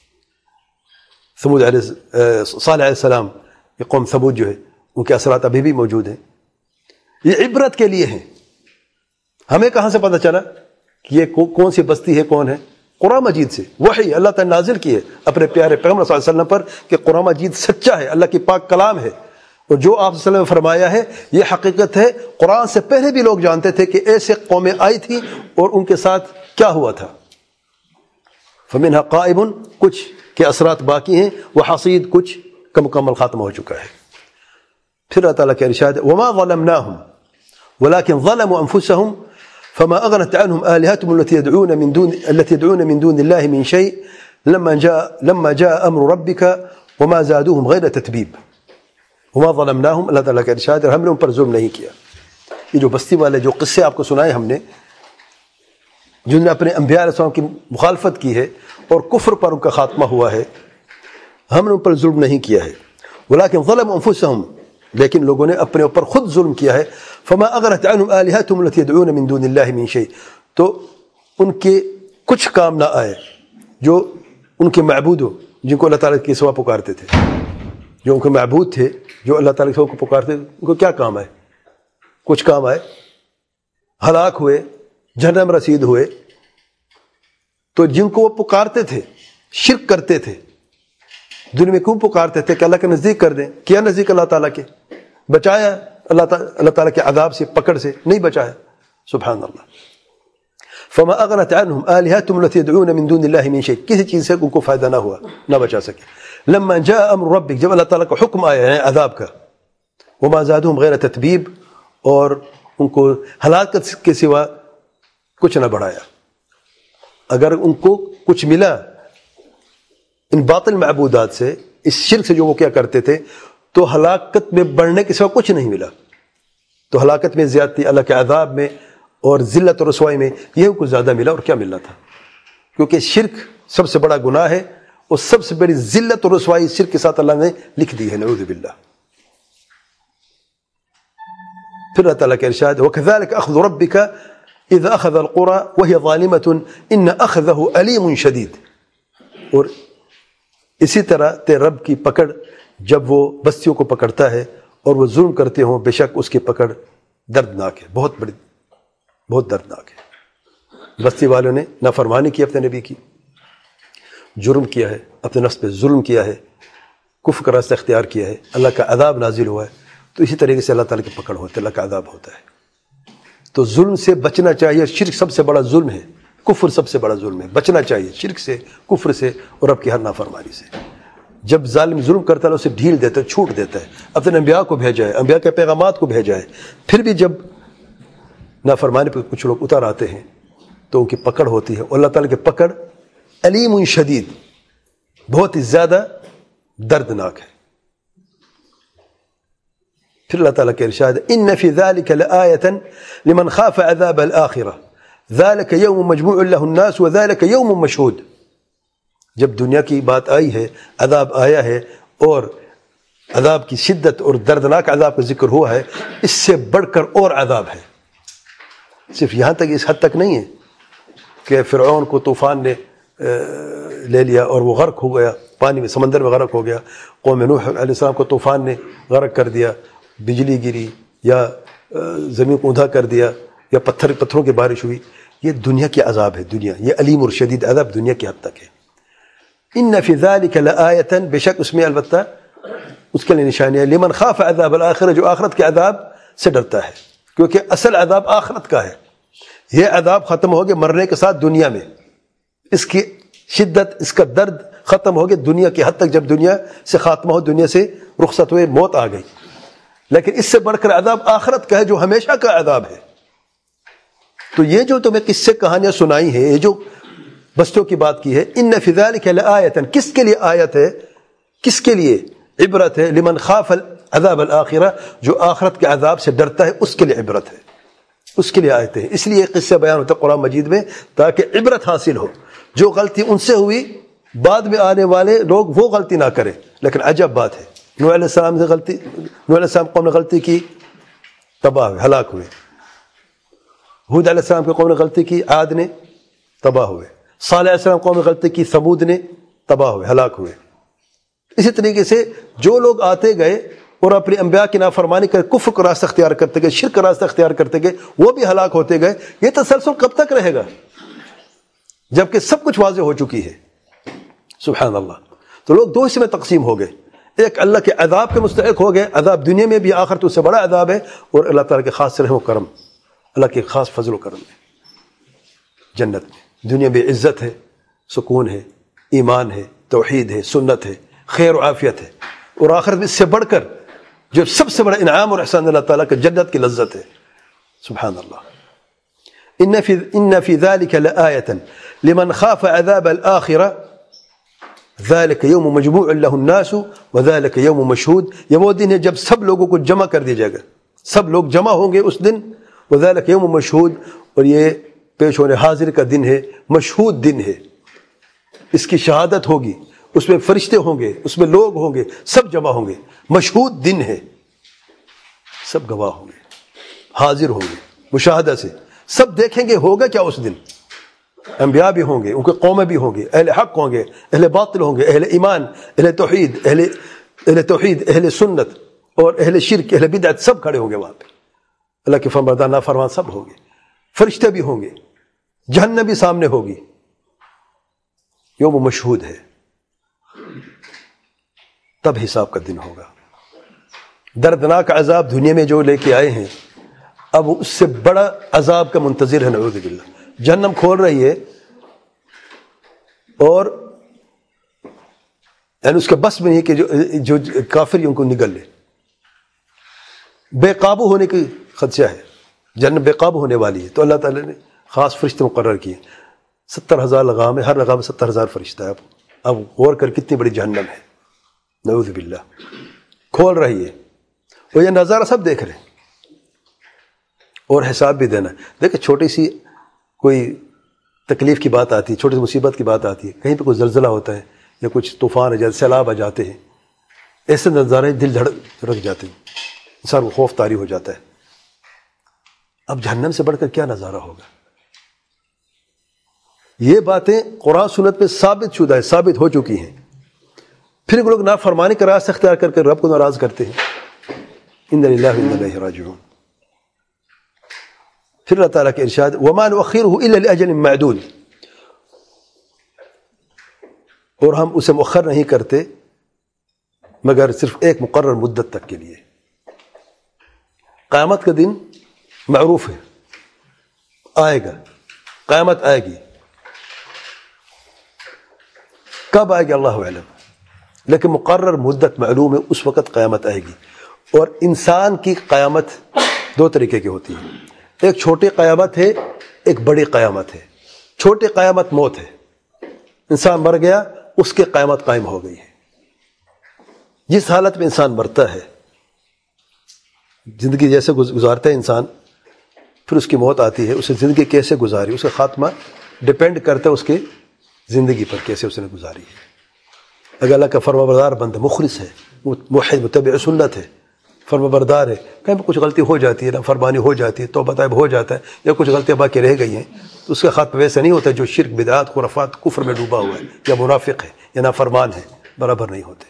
ثمود علیہ صالح علیہ السلام، یہ قوم ثمود جو ہے ان کے اثرات ابھی بھی موجود ہیں. یہ عبرت کے لیے ہیں. ہمیں کہاں سے پتہ چلا کہ یہ کون سی بستی ہے، کون ہے؟ قرآن مجید سے. وحی اللہ تعالی نازل کی ہے اپنے پیارے پیغمبر صلی اللہ علیہ وسلم پر کہ قرآن مجید سچا ہے، اللہ کی پاک کلام ہے، اور جو آپ صلی اللہ علیہ وسلم نے فرمایا ہے یہ حقیقت ہے. قرآن سے پہلے بھی لوگ جانتے تھے کہ ایسے قومیں آئی تھی اور ان کے ساتھ کیا ہوا تھا. فمنها قائم، کچھ کے اثرات باقی ہیں، وحصید، کچھ کا مکمل خاتمہ ہو چکا ہے. پھر اللہ تعالیٰ کے ارشاد وما ظلمناهم ولكن ظلموا انفسهم فما اغنت عنهم الهتهم التي يدعون من دون التي يدعون من دون الله من شيء لما جاء لما جاء امر ربك وما زادوهم غير تتبيب. وما ظلمناهم، اللہ تعالیٰ کا ارشاد ہے ہم نے ان پر ظلم نہیں کیا. یہ جو بستی والے جو قصے آپ کو سنائے ہم نے، جن نے اپنے انبیاء علیہ السلام کی مخالفت کی ہے اور کفر پر ان کا خاتمہ ہوا ہے، ہم نے ان پر ظلم نہیں کیا ہے. ولكن ظلموا انفسهم، لیکن لوگوں نے اپنے اوپر خود ظلم کیا ہے. فما اغنت عنهم الهتهم التي يدعون من دون الله من شيء، تو ان کے کچھ کام نہ آئے جو ان کے معبود ہو، جن کو اللہ تعالیٰ کے سوا پکارتے تھے، جو ان کے معبود تھے، جو اللہ تعالیٰ کے سوا کو پکارتے تھے، ان کو کیا کام آئے؟ کچھ کام آئے، ہلاک ہوئے، جہنم رسید ہوئے. تو جن کو وہ پکارتے تھے، شرک کرتے تھے، دنیا میں کیوں پکارتے تھے کہ اللہ کے نزدیک کر دیں؟ کیا نزدیک اللہ تعالیٰ کے؟ بچایا اللہ تعالیٰ اللہ تعالیٰ کے عذاب سے، پکڑ سے؟ نہیں بچایا. سبحان اللہ. فما اغنت عنهم آلهتهم التي يدعون من دون الله من شيء، کسی چیز سے ان کو فائدہ نہ ہوا، نہ بچا سکے. لما جاء امر ربك، جب اللہ تعالیٰ کا حکم آیا ہے عذاب کا، وما زادهم غیر تتبیب، اور ان کو ہلاکت کے سوا کچھ نہ بڑھایا. اگر ان کو کچھ ملا ان باطل معبودات سے، اس شرک سے جو وہ کیا کرتے تھے، تو ہلاکت میں بڑھنے کے سوا کچھ نہیں ملا. تو ہلاکت میں زیادتی، اللہ کے عذاب میں اور ذلت اور رسوائی میں یہ کچھ زیادہ ملا. اور کیا ملنا تھا؟ کیونکہ شرک سب سے بڑا گناہ ہے، اور سب سے بڑی ذلت اور رسوائی شرک کے ساتھ اللہ نے لکھ دی ہے، نعوذ باللہ. پھر اللہ تعالیٰ کا ارشاد وَكَذَلِكَ أَخْذُ رَبِّكَ إِذَا أَخَذَ الْقُرَى وَهِيَ ظَالِمَةٌ إِنَّ أَخْذَهُ أَلِيمٌ شَدِيدٌ. اور اسی طرح تیرے رب کی پکڑ جب وہ بستیوں کو پکڑتا ہے اور وہ ظلم کرتے ہوں، بے شک اس کی پکڑ دردناک ہے، بہت بڑی، بہت دردناک ہے. بستی والوں نے نافرمانی کی اپنے نبی کی، جرم کیا ہے، اپنے نفس پہ ظلم کیا ہے، کفر کا راستہ اختیار کیا ہے، اللہ کا عذاب نازل ہوا ہے. تو اسی طریقے سے اللہ تعالیٰ کی پکڑ ہوتی ہے، اللہ کا عذاب ہوتا ہے. تو ظلم سے بچنا چاہیے. شرک سب سے بڑا ظلم ہے، کفر سب سے بڑا ظلم ہے. بچنا چاہیے شرک سے، کفر سے، اور رب کی ہر نافرمانی سے. جب ظالم ظلم کرتا ہے اسے ڈھیل دیتا ہے، چھوٹ دیتا ہے. اپنے انبیاء کو بھیجا ہے، انبیاء کے پیغامات کو بھیجا ہے، پھر بھی جب نافرمانی پہ کچھ لوگ اتر آتے ہیں تو ان کی پکڑ ہوتی ہے. اللہ تعالیٰ کی پکڑ علیم شدید، بہت ہی زیادہ دردناک ہے. پھر اللہ تعالیٰ کے ارشاد ان فی ذلک لآیۃ لمن خاف عذاب الآخرہ ذلک یوم مجموع له الناس وذلک یوم مشہود. جب دنیا کی بات آئی ہے، عذاب آیا ہے، اور عذاب کی شدت اور دردناک عذاب کا ذکر ہوا ہے، اس سے بڑھ کر اور عذاب ہے. صرف یہاں تک، اس حد تک نہیں ہے کہ فرعون کو طوفان نے لے لیا اور وہ غرق ہو گیا، پانی میں، سمندر میں غرق ہو گیا. قوم نوح علیہ السلام کو طوفان نے غرق کر دیا، بجلی گری یا زمین کو اوندا کر دیا یا پتھر پتھروں کی بارش ہوئی. یہ دنیا کی عذاب ہے، دنیا یہ علیم اور شدید عذاب دنیا کی حد تک ہے. ان فی ذلک لآیۃ، بے شک اس میں البتہ اس کے لیے نشانی ہے، لمن خاف عذاب الآخرہ، جو آخرت کے عذاب سے ڈرتا ہے، کیونکہ اصل عذاب آخرت کا ہے. یہ عذاب ختم ہو گیا مرنے کے ساتھ دنیا میں، اس کی شدت، اس کا درد ختم ہو گیا دنیا کی حد تک، جب دنیا سے خاتمہ ہو، دنیا سے رخصت ہوئے، موت آ گئی. لیکن اس سے بڑھ کر عذاب آخرت کا ہے جو ہمیشہ کا عذاب ہے. تو یہ جو تمہیں قصے کہانیاں سنائی ہیں، یہ جو بستوں کی بات کی ہے، ان فی ذلک لآیۃ، کس کے لیے آیت ہے، کس کے لیے عبرت ہے؟ لمن خاف عذاب الآخرہ، جو آخرت کے عذاب سے ڈرتا ہے اس کے لیے عبرت ہے، اس کے لیے آیتیں ہیں. اس لیے یہ قصے بیان ہوتا ہے قرآن مجید میں تاکہ عبرت حاصل ہو. جو غلطی ان سے ہوئی بعد میں آنے والے لوگ وہ غلطی نہ کریں. لیکن عجب بات ہے، نوح علیہ السلام سے غلطی، نوح علیہ السلام قوم نے غلطی کی، تباہ ہوئے، ہلاک ہوئے. ہود علیہ السلام کی قوم نے غلطی کی، عاد نے تباہ ہوئے. صالح علیہ السلام قوم نے غلطی کی، ثمود نے تباہ ہوئے، ہلاک ہوئے. اسی طریقے سے جو لوگ آتے گئے اور اپنی انبیاء کی نافرمانی کر کفر کا راستہ اختیار کرتے گئے، شرک کا راستہ اختیار کرتے گئے، وہ بھی ہلاک ہوتے گئے. یہ تسلسل کب تک رہے گا جبکہ سب کچھ واضح ہو چکی ہے؟ سبحان اللہ. تو لوگ دو حصے میں تقسیم ہو گئے، ایک اللہ کے عذاب کے مستحق ہو گئے، عذاب دنیا میں بھی، آخرت اس سے بڑا عذاب ہے، اور اللہ تعالیٰ کے خاص رحم و کرم، اللہ کے خاص فضل و کرم ہے. جنت میں دنیا میں عزت ہے، سکون ہے، ایمان ہے، توحید ہے، سنت ہے، خیر و عافیت ہے، اور آخرت میں اس سے بڑھ کر جو سب سے بڑا انعام اور احسان اللہ تعالیٰ کا جنت کی لذت ہے. سبحان اللہ. ان فی ان فی ذلک لآیۃ لمن خاف عذاب الآخرہ ذلک یوم مجموع له الناس وذلک یوم مشہود. یہ وہ دن ہے جب سب لوگوں کو جمع کر دیا جائے گا، سب لوگ جمع ہوں گے اس دن. وذلک یوم مشہود، اور یہ پیش ہونے حاضر کا دن ہے، مشہود دن ہے، اس کی شہادت ہوگی، اس میں فرشتے ہوں گے، اس میں لوگ ہوں گے، سب جمع ہوں گے. مشہود دن ہے، سب گواہ ہوں گے، حاضر ہوں گے، مشاہدہ سے سب دیکھیں گے ہوگا کیا اس دن. انبیاء بھی ہوں گے، ان کے قومیں بھی ہوں گے، اہل حق ہوں گے، اہل باطل ہوں گے، اہل ایمان، اہل توحید، اہل اہل توحید، اہل سنت، اور اہل شرک، اہل بدعت، سب کھڑے ہوں گے وہاں پہ. اللہ کے فرمانبردار نافرمان سب ہوں گے، فرشتے بھی ہوں گے، جہنم بھی سامنے ہوگی. یوم مشہود ہے، تب حساب کا دن ہوگا. دردناک عذاب دنیا میں جو لے کے آئے ہیں، اب اس سے بڑا عذاب کا منتظر ہے. نعوذ باللہ. جہنم کھول رہی ہے، اور یعنی اس کے بس میں نہیں کہ جو جو کافر ان کو نگل لے. بے قابو ہونے کی خدشہ ہے، جہنم بے قابو ہونے والی ہے. تو اللہ تعالیٰ نے خاص فرشتے مقرر کیے، ستر ہزار لگام ہے، ہر لگام میں ستر ہزار فرشتہ ہے. اب اب غور کر کتنی بڑی جہنم ہے. نعوذ باللہ. کھول رہی ہے، اور یہ نظارہ سب دیکھ رہے ہیں، اور حساب بھی دینا. دیکھیں چھوٹی سی کوئی تکلیف کی بات آتی ہے، چھوٹی سی مصیبت کی بات آتی ہے، کہیں پہ کوئی زلزلہ ہوتا ہے یا کچھ طوفان ہے، جیسے سیلاب آ جاتے ہیں، ایسے نظارے دل دھڑک رکھ جاتے ہیں، انسان کو خوف طاری ہو جاتا ہے. اب جہنم سے بڑھ کر کیا نظارہ ہوگا؟ یہ باتیں قرآن سنت میں ثابت شدہ ہے، ثابت ہو چکی ہیں. پھر لوگ نافرمانی کا راستہ اختیار کر کر رب کو ناراض کرتے ہیں. انا للہ و انا الیہ راجعون. پھر اللہ تعالیٰ کے ارشاد وما نؤخره الا لاجل معدود، اور ہم اسے مؤخر نہیں کرتے مگر صرف ایک مقرر مدت تک کے لیے. قیامت کا دن معروف ہے، آئے گا، قیامت آئے گی. کب آئے گی اللہ علم، لیکن مقرر مدت معلوم ہے، اس وقت قیامت آئے گی. اور انسان کی قیامت دو طریقے کی ہوتی ہے، ایک چھوٹی قیامت ہے، ایک بڑی قیامت ہے. چھوٹی قیامت موت ہے، انسان مر گیا، اس کی قیامت قائم ہو گئی ہے. جس حالت میں انسان مرتا ہے، زندگی جیسے گزارتا ہے انسان، پھر اس کی موت آتی ہے، اسے زندگی کیسے گزاری، اس کا خاتمہ ڈپینڈ کرتا ہے اس کی زندگی پر، کیسے اس نے گزاری ہے. اگر اللہ کا فرمانبردار بندہ مخلص ہے، موحد متبع سنت ہے، فرمانبردار ہے، کہیں کچھ غلطی ہو جاتی ہے، نافرمانی ہو جاتی ہے، توبہ طائب ہو جاتا ہے، یا کچھ غلطیاں باقی رہ گئی ہیں، تو اس کا خاتمہ ویسا نہیں ہوتا جو شرک، بدعات، خرافات، کفر میں ڈوبا ہوا ہے، یا منافق ہے، یا نافرمان ہے، برابر نہیں ہوتے.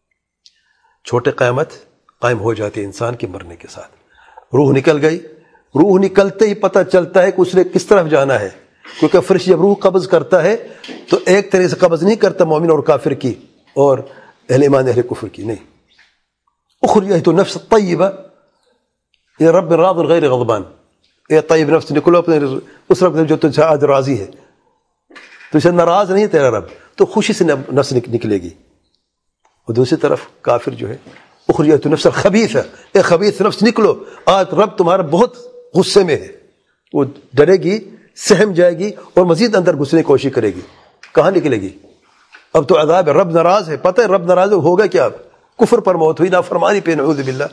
چھوٹے قیامت قائم ہو جاتی ہے انسان کی مرنے کے ساتھ. روح نکل گئی، روح نکلتے ہی پتہ چلتا ہے کہ اس نے کس طرف جانا ہے، کیونکہ فرشتہ جب روح قبض کرتا ہے تو ایک طرح سے قبض نہیں کرتا مومن اور کافر کی اور اہل ایمان اہل کفر کی، نہیں. اخرجت النفس الطیبہ اے رب راض غیر غضبان، اے طیب نفس نکلو اپنے اس رب جو تجھ سے آج راضی ہے، تجھ سے ناراض نہیں تیرا رب، تو خوشی سے نفس نکلے گی. اور دوسری طرف کافر جو ہے اخرجت النفس الخبیثہ، اے خبیث نفس نکلو، آج رب تمہارا بہت غصے میں ہے. وہ ڈرے گی، سہم جائے گی اور مزید اندر گھسنے کی کوشش کرے گی. کہاں نکلے گی؟ اب تو عذاب ہے، رب ناراض ہے، پتہ ہے رب ناراض ہوگا کیا؟ اب کفر پر موت ہوئی، نافرمانی پہ، نعوذ باللہ.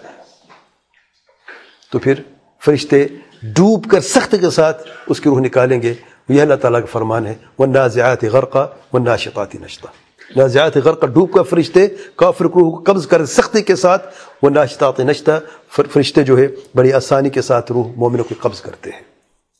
تو پھر فرشتے ڈوب کر سختی کے ساتھ اس کی روح نکالیں گے. یہ اللہ تعالیٰ کا فرمان ہے، وَالنَّازِعَاتِ غَرْقًا وَالنَّاشِطَاتِ نَشْطًا. نازعات غرقہ ڈوب کر فرشتے کافر کو روح قبض کر سختی کے ساتھ، وَالنَّاشِطَاتِ نَشْطًا فرشتے جو ہے بڑی آسانی کے ساتھ روح مومنوں کو قبض کرتے ہیں.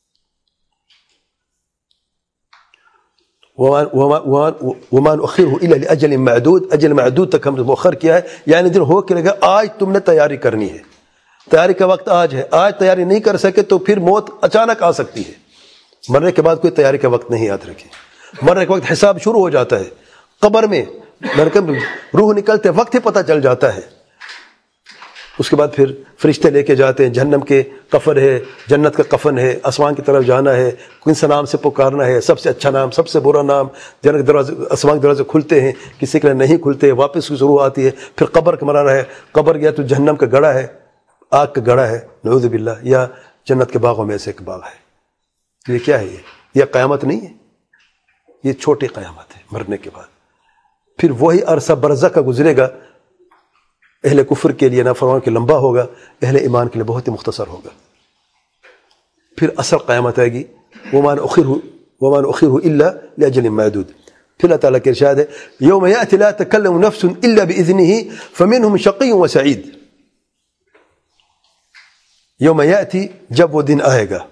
وَمَا نُؤَخِّرُهُ إِلَّا لِأَجَلٍ مَعْدُودٍ، اجل معدود تک ہم نے مؤخر کیا ہے، یعنی دن ہو کے لگا آج تم نے تیاری کرنی ہے، تیاری کا وقت آج ہے. آج تیاری نہیں کر سکے تو پھر موت اچانک آ سکتی ہے. مرنے کے بعد کوئی تیاری کا وقت نہیں، یاد رکھیں. مرنے کے وقت حساب شروع ہو جاتا ہے. قبر میں روح نکلتے وقت ہی پتہ چل جاتا ہے. اس کے بعد پھر فرشتے لے کے جاتے ہیں، جہنم کے کفن ہے، جنت کا کفن ہے، آسمان کی طرف جانا ہے، کون سے نام سے پکارنا ہے، سب سے اچھا نام، سب سے برا نام. جنت کے دروازے، آسمان کے دروازے کھلتے ہیں، کسی کے لیے نہیں کھلتے، واپس کی ضرور آتی ہے. پھر قبر کا مرحلہ ہے. قبر گیا تو جہنم کا گڑھا ہے، آگ کا گڑھا ہے، نعوذ باللہ، یا جنت کے باغوں میں سے ایک باغ ہے. تو یہ کیا ہے؟ یہ یہ قیامت نہیں ہے، یہ چھوٹی قیامت ہے مرنے کے بعد. پھر وہی عرصہ برزخ کا گزرے گا، اہل کفر کے لیے نافرمان کے لمبا ہوگا، اہل ایمان کے لیے بہت ہی مختصر ہوگا. پھر اصل قیامت آئے گی، وَمَا نُؤَخِّرُهُ إِلَّا لِأَجَلٍ مَعْدُودٍ. پھر اللہ تعالیٰ کے ارشاد ہے، يَوْمَ يَأْتِ لَا تَكَلَّمُ نَفْسٌ إِلَّا بِإِذْنِهِ فَمِنْهُمْ شَقِيٌّ وَسَعِيدٌ. یوم یأتی، جب وہ دن آئے گا،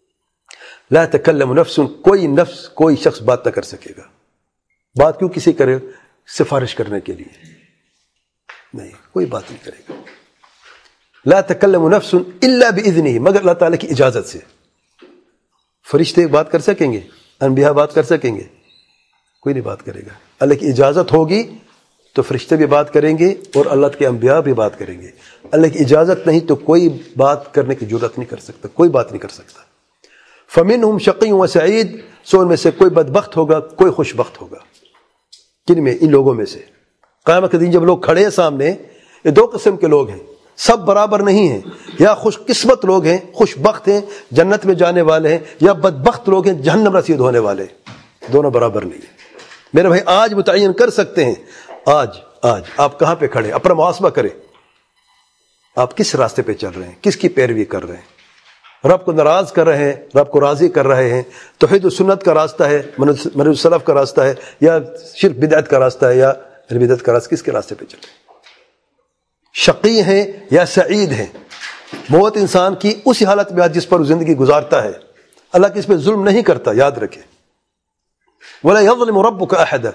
لا تکلم نفس، کوئی نفس، کوئی شخص بات نہ کر سکے گا. بات کیوں کسی کرے؟ سفارش کرنے کے لیے نہیں، کوئی بات نہیں کرے گا. لا تکلم نفس الا باذنہ، مگر اللہ تعالیٰ کی اجازت سے. فرشتے بات کر سکیں گے، انبیاء بات کر سکیں گے؟ کوئی نہیں بات کرے گا. اللہ کی اجازت ہوگی تو فرشتے بھی بات کریں گے اور اللہ کے انبیاء بھی بات کریں گے. اللہ کی اجازت نہیں تو کوئی بات کرنے کی جرات نہیں کر سکتا، کوئی بات نہیں کر سکتا. فمنہم شقی و سعید، سو ان میں سے کوئی بدبخت ہوگا، کوئی خوش بخت ہوگا. کن میں؟ ان لوگوں میں سے. قیامت کے دن جب لوگ کھڑے ہیں سامنے، یہ دو قسم کے لوگ ہیں، سب برابر نہیں ہیں. یا خوش قسمت لوگ ہیں، خوش بخت ہیں، جنت میں جانے والے ہیں، یا بدبخت لوگ ہیں، جہنم رسید ہونے والے. دونوں برابر نہیں ہیں. میرے بھائی آج متعین کر سکتے ہیں، آج آج آپ کہاں پہ کھڑے، اپنا محاسبہ کریں. آپ کس راستے پہ چل رہے ہیں، کس کی پیروی کر رہے ہیں؟ رب کو ناراض کر رہے ہیں، رب کو راضی کر رہے ہیں، توحید و سنت کا راستہ ہے، منہج السلف کا راستہ ہے، یا شرک بدعت کا راستہ ہے، یا بدعت کا راستہ؟ کس کے راستے پہ چل رہے ہیں؟ شقی ہیں یا سعید ہیں؟ موت انسان کی اسی حالت میں آج جس پر وہ زندگی گزارتا ہے. اللہ کس پہ ظلم نہیں کرتا، یاد رکھیں. وَلَا يَظْلِمُ رَبُّكَ أَحَدًا.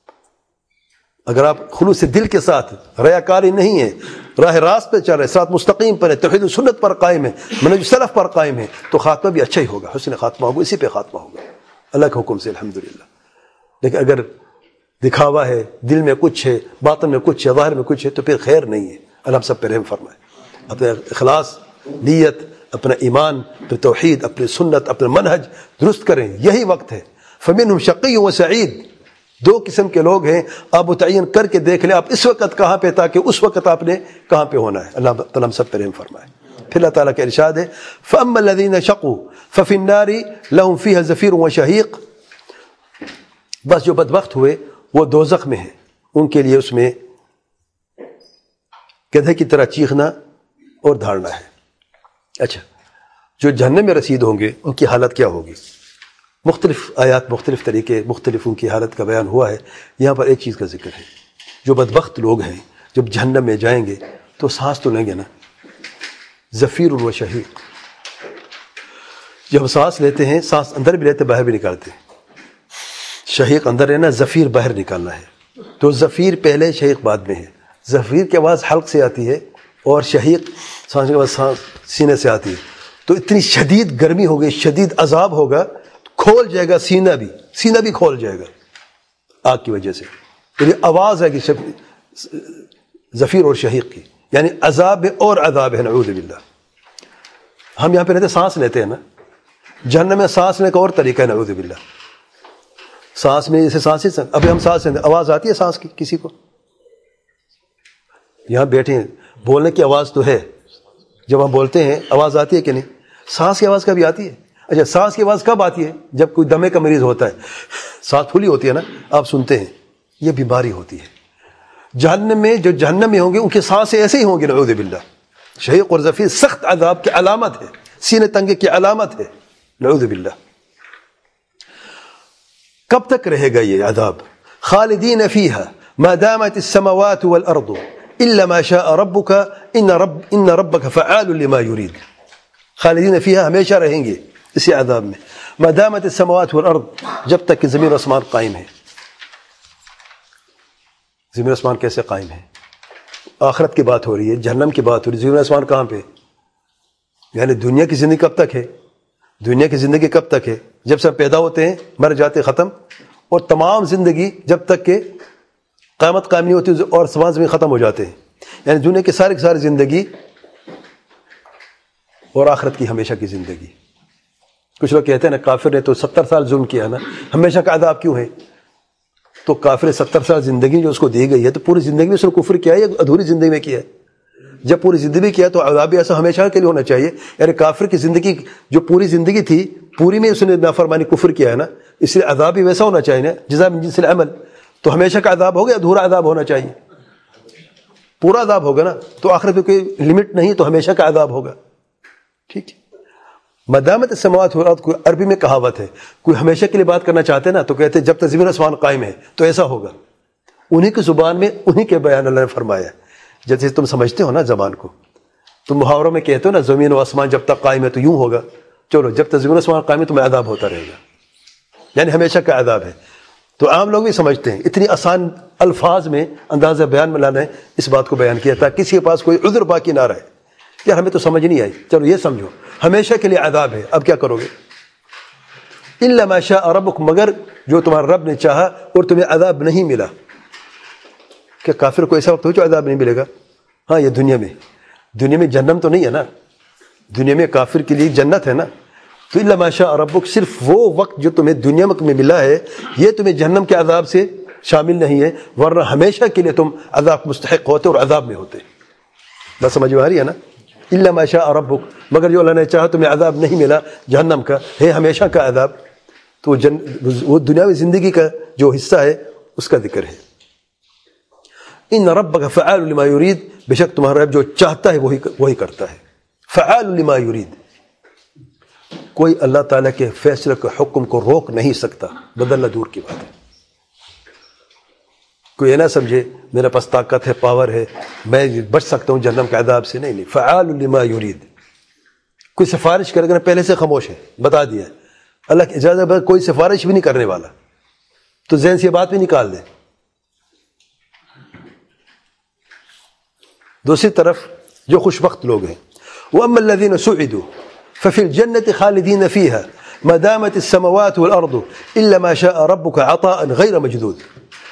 اگر آپ خلوص دل کے ساتھ، ریاکاری نہیں ہے، راہ راست پہ چل رہے، صراط مستقیم پر ہے، توحید و سنت پر قائم ہے، منہج سلف پر قائم ہے، تو خاتمہ بھی اچھا ہی ہوگا، حسن خاتمہ ہوگا، اسی پہ خاتمہ ہوگا اللہ کے حکم سے، الحمدللہ. لیکن اگر دکھاوا ہے، دل میں کچھ ہے، باطن میں کچھ ہے، ظاہر میں کچھ ہے، تو پھر خیر نہیں ہے. اللہ ہم سب پہ رحم فرمائے. اپنے اخلاص، نیت، اپنا ایمان، اپنے توحید، اپنی سنت، اپنا منہج درست کریں، یہی وقت ہے. فمنہم شقی و سعید، دو قسم کے لوگ ہیں. آپ متعین کر کے دیکھ لیں آپ اس وقت کہاں پہ، تاکہ اس وقت آپ نے کہاں پہ ہونا ہے. اللہ تعالیٰ ہم سب پہ رحم فرمائے. پھر اللہ تعالیٰ کا ارشاد ہے، فَأَمَّا الَّذِينَ شَقُوا فَفِي النَّارِ لَهُمْ فِيهَا زَفِيرٌ وَشَهِيقٌ. بس جو بدبخت ہوئے وہ دوزخ میں ہیں، ان کے لیے اس میں گدھے کی طرح چیخنا اور دھاڑنا ہے. اچھا، جو جہنم میں رسید ہوں گے ان کی حالت کیا ہوگی؟ مختلف آیات، مختلف طریقے، مختلف ان کی حالت کا بیان ہوا ہے. یہاں پر ایک چیز کا ذکر ہے، جو بدبخت لوگ ہیں جب جہنم میں جائیں گے تو سانس تو لیں گے نا، زفیر و شہیق. جب سانس لیتے ہیں، سانس اندر بھی لیتے، باہر بھی نکالتے ہیں. شہیق اندر ہے نا، زفیر باہر نکالنا ہے. تو زفیر پہلے، شہیق بعد میں ہے. زفیر کی آواز حلق سے آتی ہے اور شہیق سانس کے بعد سانس سینے سے آتی ہے. تو اتنی شدید گرمی ہوگی, شدید عذاب ہوگا, کھول جائے گا سینہ بھی, سینہ بھی کھول جائے گا آگ کی وجہ سے. تو یہ آواز ہے کہ زفیر اور شہیق کی, یعنی عذاب اور عذاب ہے, نعوذ باللہ. ہم یہاں پہ رہتے سانس لیتے ہیں نا, جہنم میں سانس لینے کا اور طریقہ ہے, نعوذ باللہ. سانس میں جیسے سانس ہی ابھی ہم سانس لیتے, آواز آتی ہے سانس کی کسی کو؟ یہاں بیٹھے ہیں, بولنے کی آواز تو ہے, جب ہم بولتے ہیں آواز آتی ہے کہ نہیں؟ سانس کی آواز کبھی آتی ہے؟ اچھا, سانس کی آواز کب آتی ہے؟ جب کوئی دمے کا مریض ہوتا ہے, سانس پھولی ہوتی ہے نا, آپ سنتے ہیں, یہ بیماری ہوتی ہے. جہنم میں جو جہنم میں ہوں گے ان کی سانسیں ایسے ہی ہوں گی, نعوذ باللہ. شہیق اور زفیر سخت عذاب کی علامت ہے, سینے تنگے کی علامت ہے, نعوذ باللہ. کب تک رہے گا یہ عذاب؟ خالدین فیہا ما دامت السماوات والارض الا ما شاء ربک ان رب ان ربک فعال لما یرید. خالدین فیہا, ہمیشہ رہیں گے اسی عذاب میں. ما دامت السماوات والارض, جب تک کہ زمین و آسمان قائم ہے. زمین و آسمان کیسے قائم ہے؟ آخرت کی بات ہو رہی ہے, جہنم کی بات ہو رہی ہے, زمین و آسمان کہاں پہ؟ یعنی دنیا کی زندگی کب تک ہے؟ دنیا کی زندگی کب تک ہے؟ جب سے پیدا ہوتے ہیں, مر جاتے, ختم. اور تمام زندگی جب تک کہ قیامت قائم نہیں ہوتی اور آسمان زمین ختم ہو جاتے ہیں. یعنی دنیا کی ساری کی ساری زندگی اور آخرت کی ہمیشہ کی زندگی. کچھ لوگ کہتے ہیں نا کافر نے تو ستر سال ظلم کیا نا, ہمیشہ کا عذاب کیوں ہے؟ تو کافر ستر سال زندگی جو اس کو دی گئی ہے, تو پوری زندگی میں اس نے کفر کیا ہے یا ادھوری زندگی میں کیا ہے؟ جب پوری زندگی کیا تو عذاب بھی ایسا ہمیشہ کے لیے ہونا چاہیے. یعنی کافر کی زندگی جو پوری زندگی تھی, پوری میں اس نے نافرمانی کفر کیا ہے نا, اس لیے عذاب بھی ویسا ہونا چاہیے نا, جزاء من جنس العمل. تو ہمیشہ کا عذاب ہوگا, ادھورا عذاب ہونا چاہیے؟ پورا عذاب ہوگا نا. تو آخرت میں کوئی لمٹ نہیں, تو ہمیشہ کا عذاب ہوگا. ٹھیک ہے. مدامت السماوات والارض, کوئی عربی میں کہاوت ہے, کوئی ہمیشہ کے لیے بات کرنا چاہتے ہیں نا تو کہتے ہیں جب تک زمین آسمان قائم ہے تو ایسا ہوگا. انہی کی زبان میں انہی کے بیان اللہ نے فرمایا. جیسے تم سمجھتے ہو نا زبان کو, تم محاوروں میں کہتے ہو نا زمین و آسمان جب تک قائم ہے تو یوں ہوگا. چلو, جب تک زمین و آسمان قائم ہے تو میں عذاب ہوتا رہے گا, یعنی ہمیشہ کا عذاب ہے. تو عام لوگ بھی سمجھتے ہیں. اتنی آسان الفاظ میں, اندازہ بیان میں لانا ہے اس بات کو بیان کیا تاکہ کسی کے پاس کوئی عذر باقی نہ رہے. یار ہمیں تو سمجھ نہیں آئی, چلو یہ سمجھو ہمیشہ کے لیے عذاب ہے, اب کیا کرو گے؟ الا ما شاء ربک, مگر جو تمہارا رب نے چاہا اور تمہیں عذاب نہیں ملا. کیا کافر کو ایسا وقت ہو جو عذاب نہیں ملے گا؟ ہاں, یہ دنیا میں, دنیا میں جہنم تو نہیں ہے نا, دنیا میں کافر کے لیے جنت ہے نا. تو الا ما شاء ربک, صرف وہ وقت جو تمہیں دنیا میں ملا ہے یہ تمہیں جہنم کے عذاب سے شامل نہیں ہے, ورنہ ہمیشہ کے لیے تم عذاب مستحق ہوتے اور عذاب میں ہوتے. بس سمجھ میں آ رہی ہے نا؟ الا ما شاء ربک, مگر جو اللہ نے چاہا تمہیں عذاب نہیں ملا جہنم کا, ہے ہمیشہ کا عذاب. تو جن وہ دنیاوی زندگی کا جو حصہ ہے اس کا ذکر ہے. ان ربک فعال لما یرید, بے شک تمہارا رب جو چاہتا ہے وہی وہی کرتا ہے. فعال لما یرید, کوئی اللہ تعالیٰ کے فیصلے کے حکم کو روک نہیں سکتا, بدلنا دور کی بات ہے. کوئی یہ نہ سمجھے میرے پاس طاقت ہے, پاور ہے, میں بچ سکتا ہوں جہنم کے عذاب سے. نہیں نہیں, فعال لما یرید. کوئی سفارش کرے گا پہلے سے خاموش ہے, بتا دیا اللہ کی اجازت ہے, کوئی سفارش بھی نہیں کرنے والا, تو ذہن سے یہ بات بھی نکال دیں. دوسری طرف جو خوش بخت لوگ ہیں, وَأَمَّا الَّذِينَ سُعِدُوا فَفِي الْجَنَّةِ خَالِدِينَ فِيهَا مَا دَامَتِ السَّمَوَاتُ وَالْأَرْضُ إِلَّا مَا شَاءَ رَبُّكَ عَطَاءً غَيْرَ مَجْدُودٍ.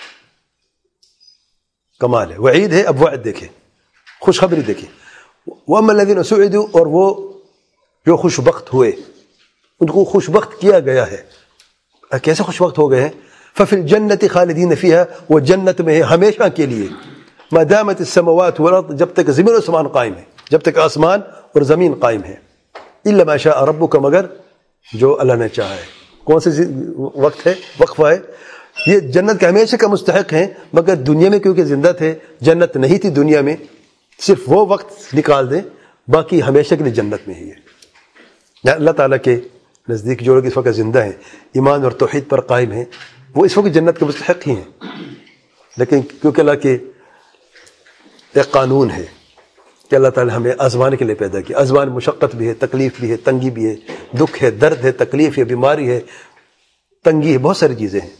کمال ہے, وعید ہے. اب وعد دیکھیں, خوشخبری دیکھیں. وَأَمَّا الَّذِينَ سُعِدُوا, اور وہ جو خوش بخت ہوئے, ان کو خوش بخت کیا گیا ہے. کیسے خوش بخت ہو گئے ہیں؟ فَفِي الْجَنَّةِ خَالِدِينَ فِيهَا, وہ جنت میں ہے ہمیشہ کے لیے. ما دامت السماوات والارض, جب تک زمین و آسمان قائم ہے, جب تک آسمان اور زمین قائم ہے. الا ما شاء ربک, مگر جو اللہ نے چاہا ہے. کون سے وقت ہے, وقفہ ہے. یہ جنت کے ہمیشہ کا مستحق ہیں, مگر دنیا میں کیونکہ زندہ تھے, جنت نہیں تھی دنیا میں, صرف وہ وقت نکال دیں, باقی ہمیشہ کے لیے جنت میں ہی ہے. یا اللہ تعالیٰ کے نزدیک جو لوگ اس وقت زندہ ہیں, ایمان اور توحید پر قائم ہیں, وہ اس وقت جنت کے مستحق ہی ہیں. لیکن کیونکہ اللہ کے ایک قانون ہے کہ اللہ تعالیٰ ہمیں آزمانے کے لیے پیدا کیا. آزمان مشقت بھی ہے, تکلیف بھی ہے, تنگی بھی ہے, دکھ ہے, درد ہے, تکلیف ہے, بیماری ہے, تنگی ہے, بہت ساری چیزیں ہیں.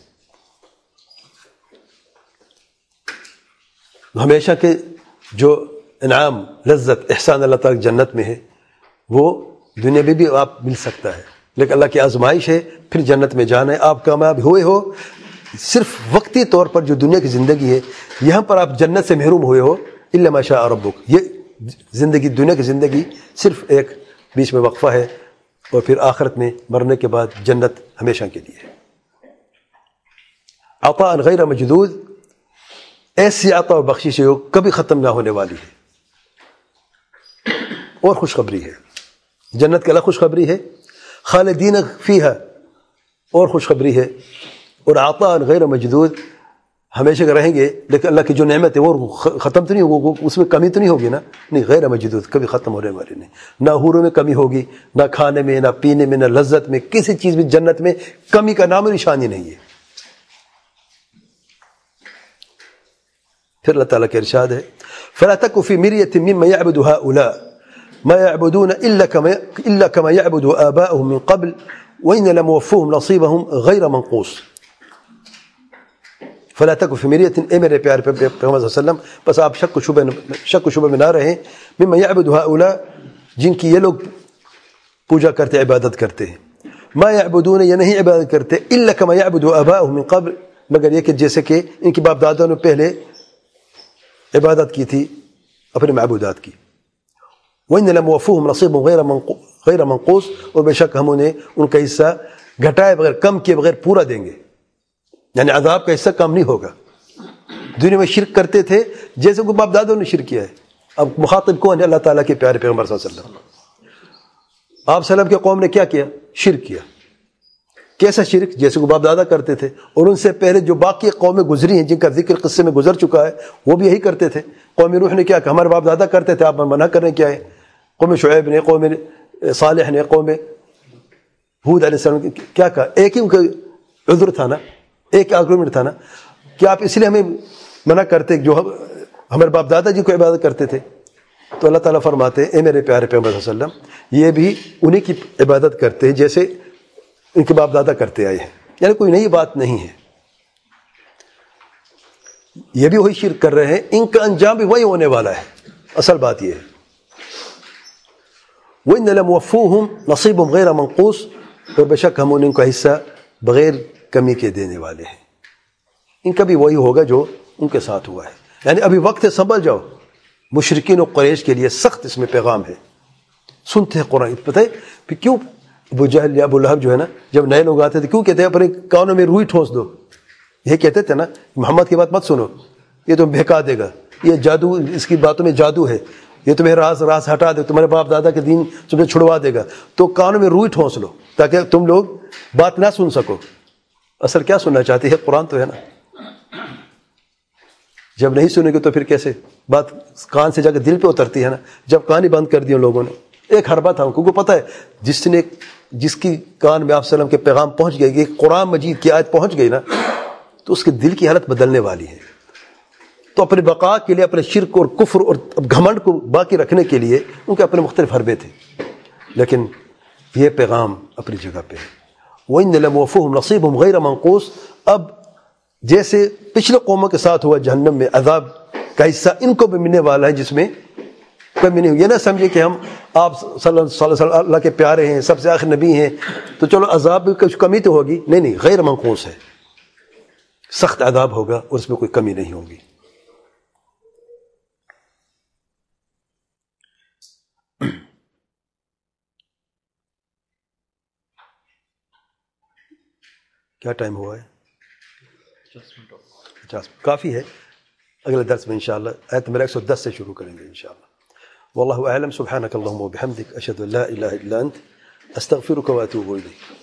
ہمیشہ کے جو انعام, لذت, احسان اللہ تعالیٰ جنت میں ہے, وہ دنیا میں بھی آپ مل سکتا ہے، لیکن اللہ کی آزمائش ہے، پھر جنت میں جانا ہے. آپ کامیاب ہوئے ہو صرف وقتی طور پر، جو دنیا کی زندگی ہے یہاں پر آپ جنت سے محروم ہوئے ہو، الا ما شاء ربک. یہ زندگی، دنیا کی زندگی صرف ایک بیچ میں وقفہ ہے، اور پھر آخرت میں مرنے کے بعد جنت ہمیشہ کے لیے. عطاء غیر مجدود، ایسی عطا و بخشش ہے جو کبھی ختم نہ ہونے والی ہے. اور خوشخبری ہے، جنت کے اللہ خوشخبری ہے، خالدین فیہا اور خوشخبری ہے، اور عطاء غیر مجدود، ہمیشہ کے رہیں گے. لیکن اللہ کی جو نعمت ہے وہ ختم تو نہیں ہوگی، اس میں کمی تو نہیں ہوگی نا، نہیں، غیر مجدود، کبھی ختم ہونے والی نہیں. نہ حوروں میں کمی ہوگی، نہ کھانے میں، نہ پینے میں، نہ لذت میں، کسی چیز میں جنت میں کمی کا نام و نشانی نہیں ہے. پھر اللہ تعالیٰ کا ارشاد ہے فَلَا تَكُ فِي مِرْيَةٍ مِّمَّا يَعْبُدُ هَؤُلَاءِ مَا يَعْبُدُونَ إِلَّا كَمَا إِلَّا كَمَا يَعْبُدُ آبَاؤُهُم مِّن قَبْلُ وَإِنَّ لَمُوَفُّوهُم نَصِيبَهُم غَيْرَ مَنقُوصٍ. فَلَا تَكُ فِي مِرْيَةٍ، اے میرے پیارے پیغمبر صلی اللہ علیہ وسلم، بس آپ شک و شبہ شک و شبہ میں نہ رہیں، مِّمَّا يَعْبُدُ هَؤُلَاء، جن کی یہ لوگ پوجا کرتے، عبادت کرتے ہیں. ما يعبدون، یہ نہیں عبادت کرتے، إِلَّا كَمَا يَعْبُدُ آبَاؤُهُم مِّن قَبْلُ، مگر یہ کہ جیسے کہ ان کے باپ دادوں نے پہلے عبادت کی تھی اپنے معبودات کی. وَإِنَّ لَمُوَفُّوهُم نَصِيبُهُم غَيْرَ مَنقُوصٍ، اور بے شک ہم انہیں ان کا حصہ گھٹائے بغیر، کم کیے بغیر پورا دیں گے. یعنی عذاب کا حصہ کم نہیں ہوگا. دنیا میں شرک کرتے تھے جیسے کہ باپ دادوں نے شرک کیا ہے. اب مخاطب کون ہے؟ اللہ تعالیٰ کے پیارے پیغمبر صلی اللہ علیہ وسلم. آپ صلی اللہ علیہ وسلم کی قوم نے کیا کیا؟ شرک کیا. کیسا شرک؟ جیسے کہ باپ دادا کرتے تھے، اور ان سے پہلے جو باقی قومیں گزری ہیں جن کا ذکر قصے میں گزر چکا ہے وہ بھی یہی کرتے تھے. قوم نوح نے کیا کہ ہمارے باپ دادا کرتے تھے، آپ منع کر رہے ہیں کیا ہے؟ قوم شعیب نے، قوم صالح نے، قوم ہود علیہ السلام کیا کہا؟ ایک ہی ان کا عذر تھا نا، ایک آرگومنٹ تھا نا کہ آپ اس لیے ہمیں منع کرتے جو ہمارے باپ دادا جی کو عبادت کرتے تھے. تو اللہ تعالیٰ فرماتے ہیں اے میرے پیارے پیغمبر صلی اللہ علیہ وسلم، یہ بھی انہی کی عبادت کرتے ہیں جیسے ان کے باپ دادا کرتے آئے ہیں. یعنی کوئی نئی بات نہیں ہے، یہ بھی وہی شرک کر رہے ہیں، ان کا انجام بھی وہی ہونے والا ہے. اصل بات یہ ہے وَإِنَّ لَمُوَفُّوهُم نَصِيبُهُم غَيْرَ مَنقُوصٍ، اور بے شک ہم انہیں ان کا حصہ بغیر کمی کے دینے والے ہیں. ان کا بھی وہی ہوگا جو ان کے ساتھ ہوا ہے. یعنی ابھی وقت ہے، سنبھل جاؤ. مشرکین و قریش کے لیے سخت اس میں پیغام ہے. سنتے ہیں قرآن، پتہ ہے پھر کیوں ابو جہل یا ابو لہب جو ہے نا، جب نئے لوگ آتے تھے کیوں کہتے ہیں اپنے کانوں میں روئی ٹھونس دو؟ یہ کہتے تھے نا محمد کی بات مت سنو، یہ تمہیں بہکا دے گا، یہ جادو، اس کی باتوں میں جادو ہے، یہ تمہیں راز راز ہٹا دے، تمہارے باپ دادا کے دین تمہیں چھڑوا دے گا. تو کانوں میں روئی ٹھونس لو تاکہ تم لوگ بات نہ سن سکو. اصل کیا سننا چاہتی ہے؟ قرآن تو ہے نا. جب نہیں سنیں گے تو پھر کیسے بات کان سے جا کے دل پہ اترتی ہے نا. جب کان ہی بند کر دی ان لوگوں نے، ایک حربہ تھا، کیونکہ پتہ ہے جس نے جس کی کان میں آپ صلی اللہ علیہ وسلم کے پیغام پہنچ گئی، کہ قرآن مجید کی آیت پہنچ گئی نا، تو اس کے دل کی حالت بدلنے والی ہے. تو اپنے بقا کے لیے، اپنے شرک اور کفر اور گھمنڈ کو باقی رکھنے کے لیے ان کے اپنے مختلف حربے تھے، لیکن یہ پیغام اپنی جگہ پہ ہے. وَإِنَّ لَمُوَفُّوهُم نَصِيبُهُم غَيْرَ مَنقُوصٍ. اب جیسے پچھلے قوموں کے ساتھ ہوا جہنم میں عذاب کا حصہ ان کو بھی ملنے والا ہے جس میں کمی نہیں. یہ نہ سمجھے کہ ہم آپ صلی اللہ علیہ وسلم اللہ کے پیارے ہیں، سب سے آخر نبی ہیں، تو چلو عذاب میں کچھ کمی تو ہوگی. نہیں نہیں، غیر منقوص ہے، سخت عذاب ہوگا اور اس میں کوئی کمی نہیں ہوگی. کیا ٹائم ہوا ہے؟ پچاس کافی ہے. اگلے درس میں انشاءاللہ آیت نمبر ایک سو دس سے شروع کریں گے انشاءاللہ. واللہ اعلم. سبحانک اللہم وبحمدک، اشہد ان لا الہ الا انت، استغفرک واتوب الیک.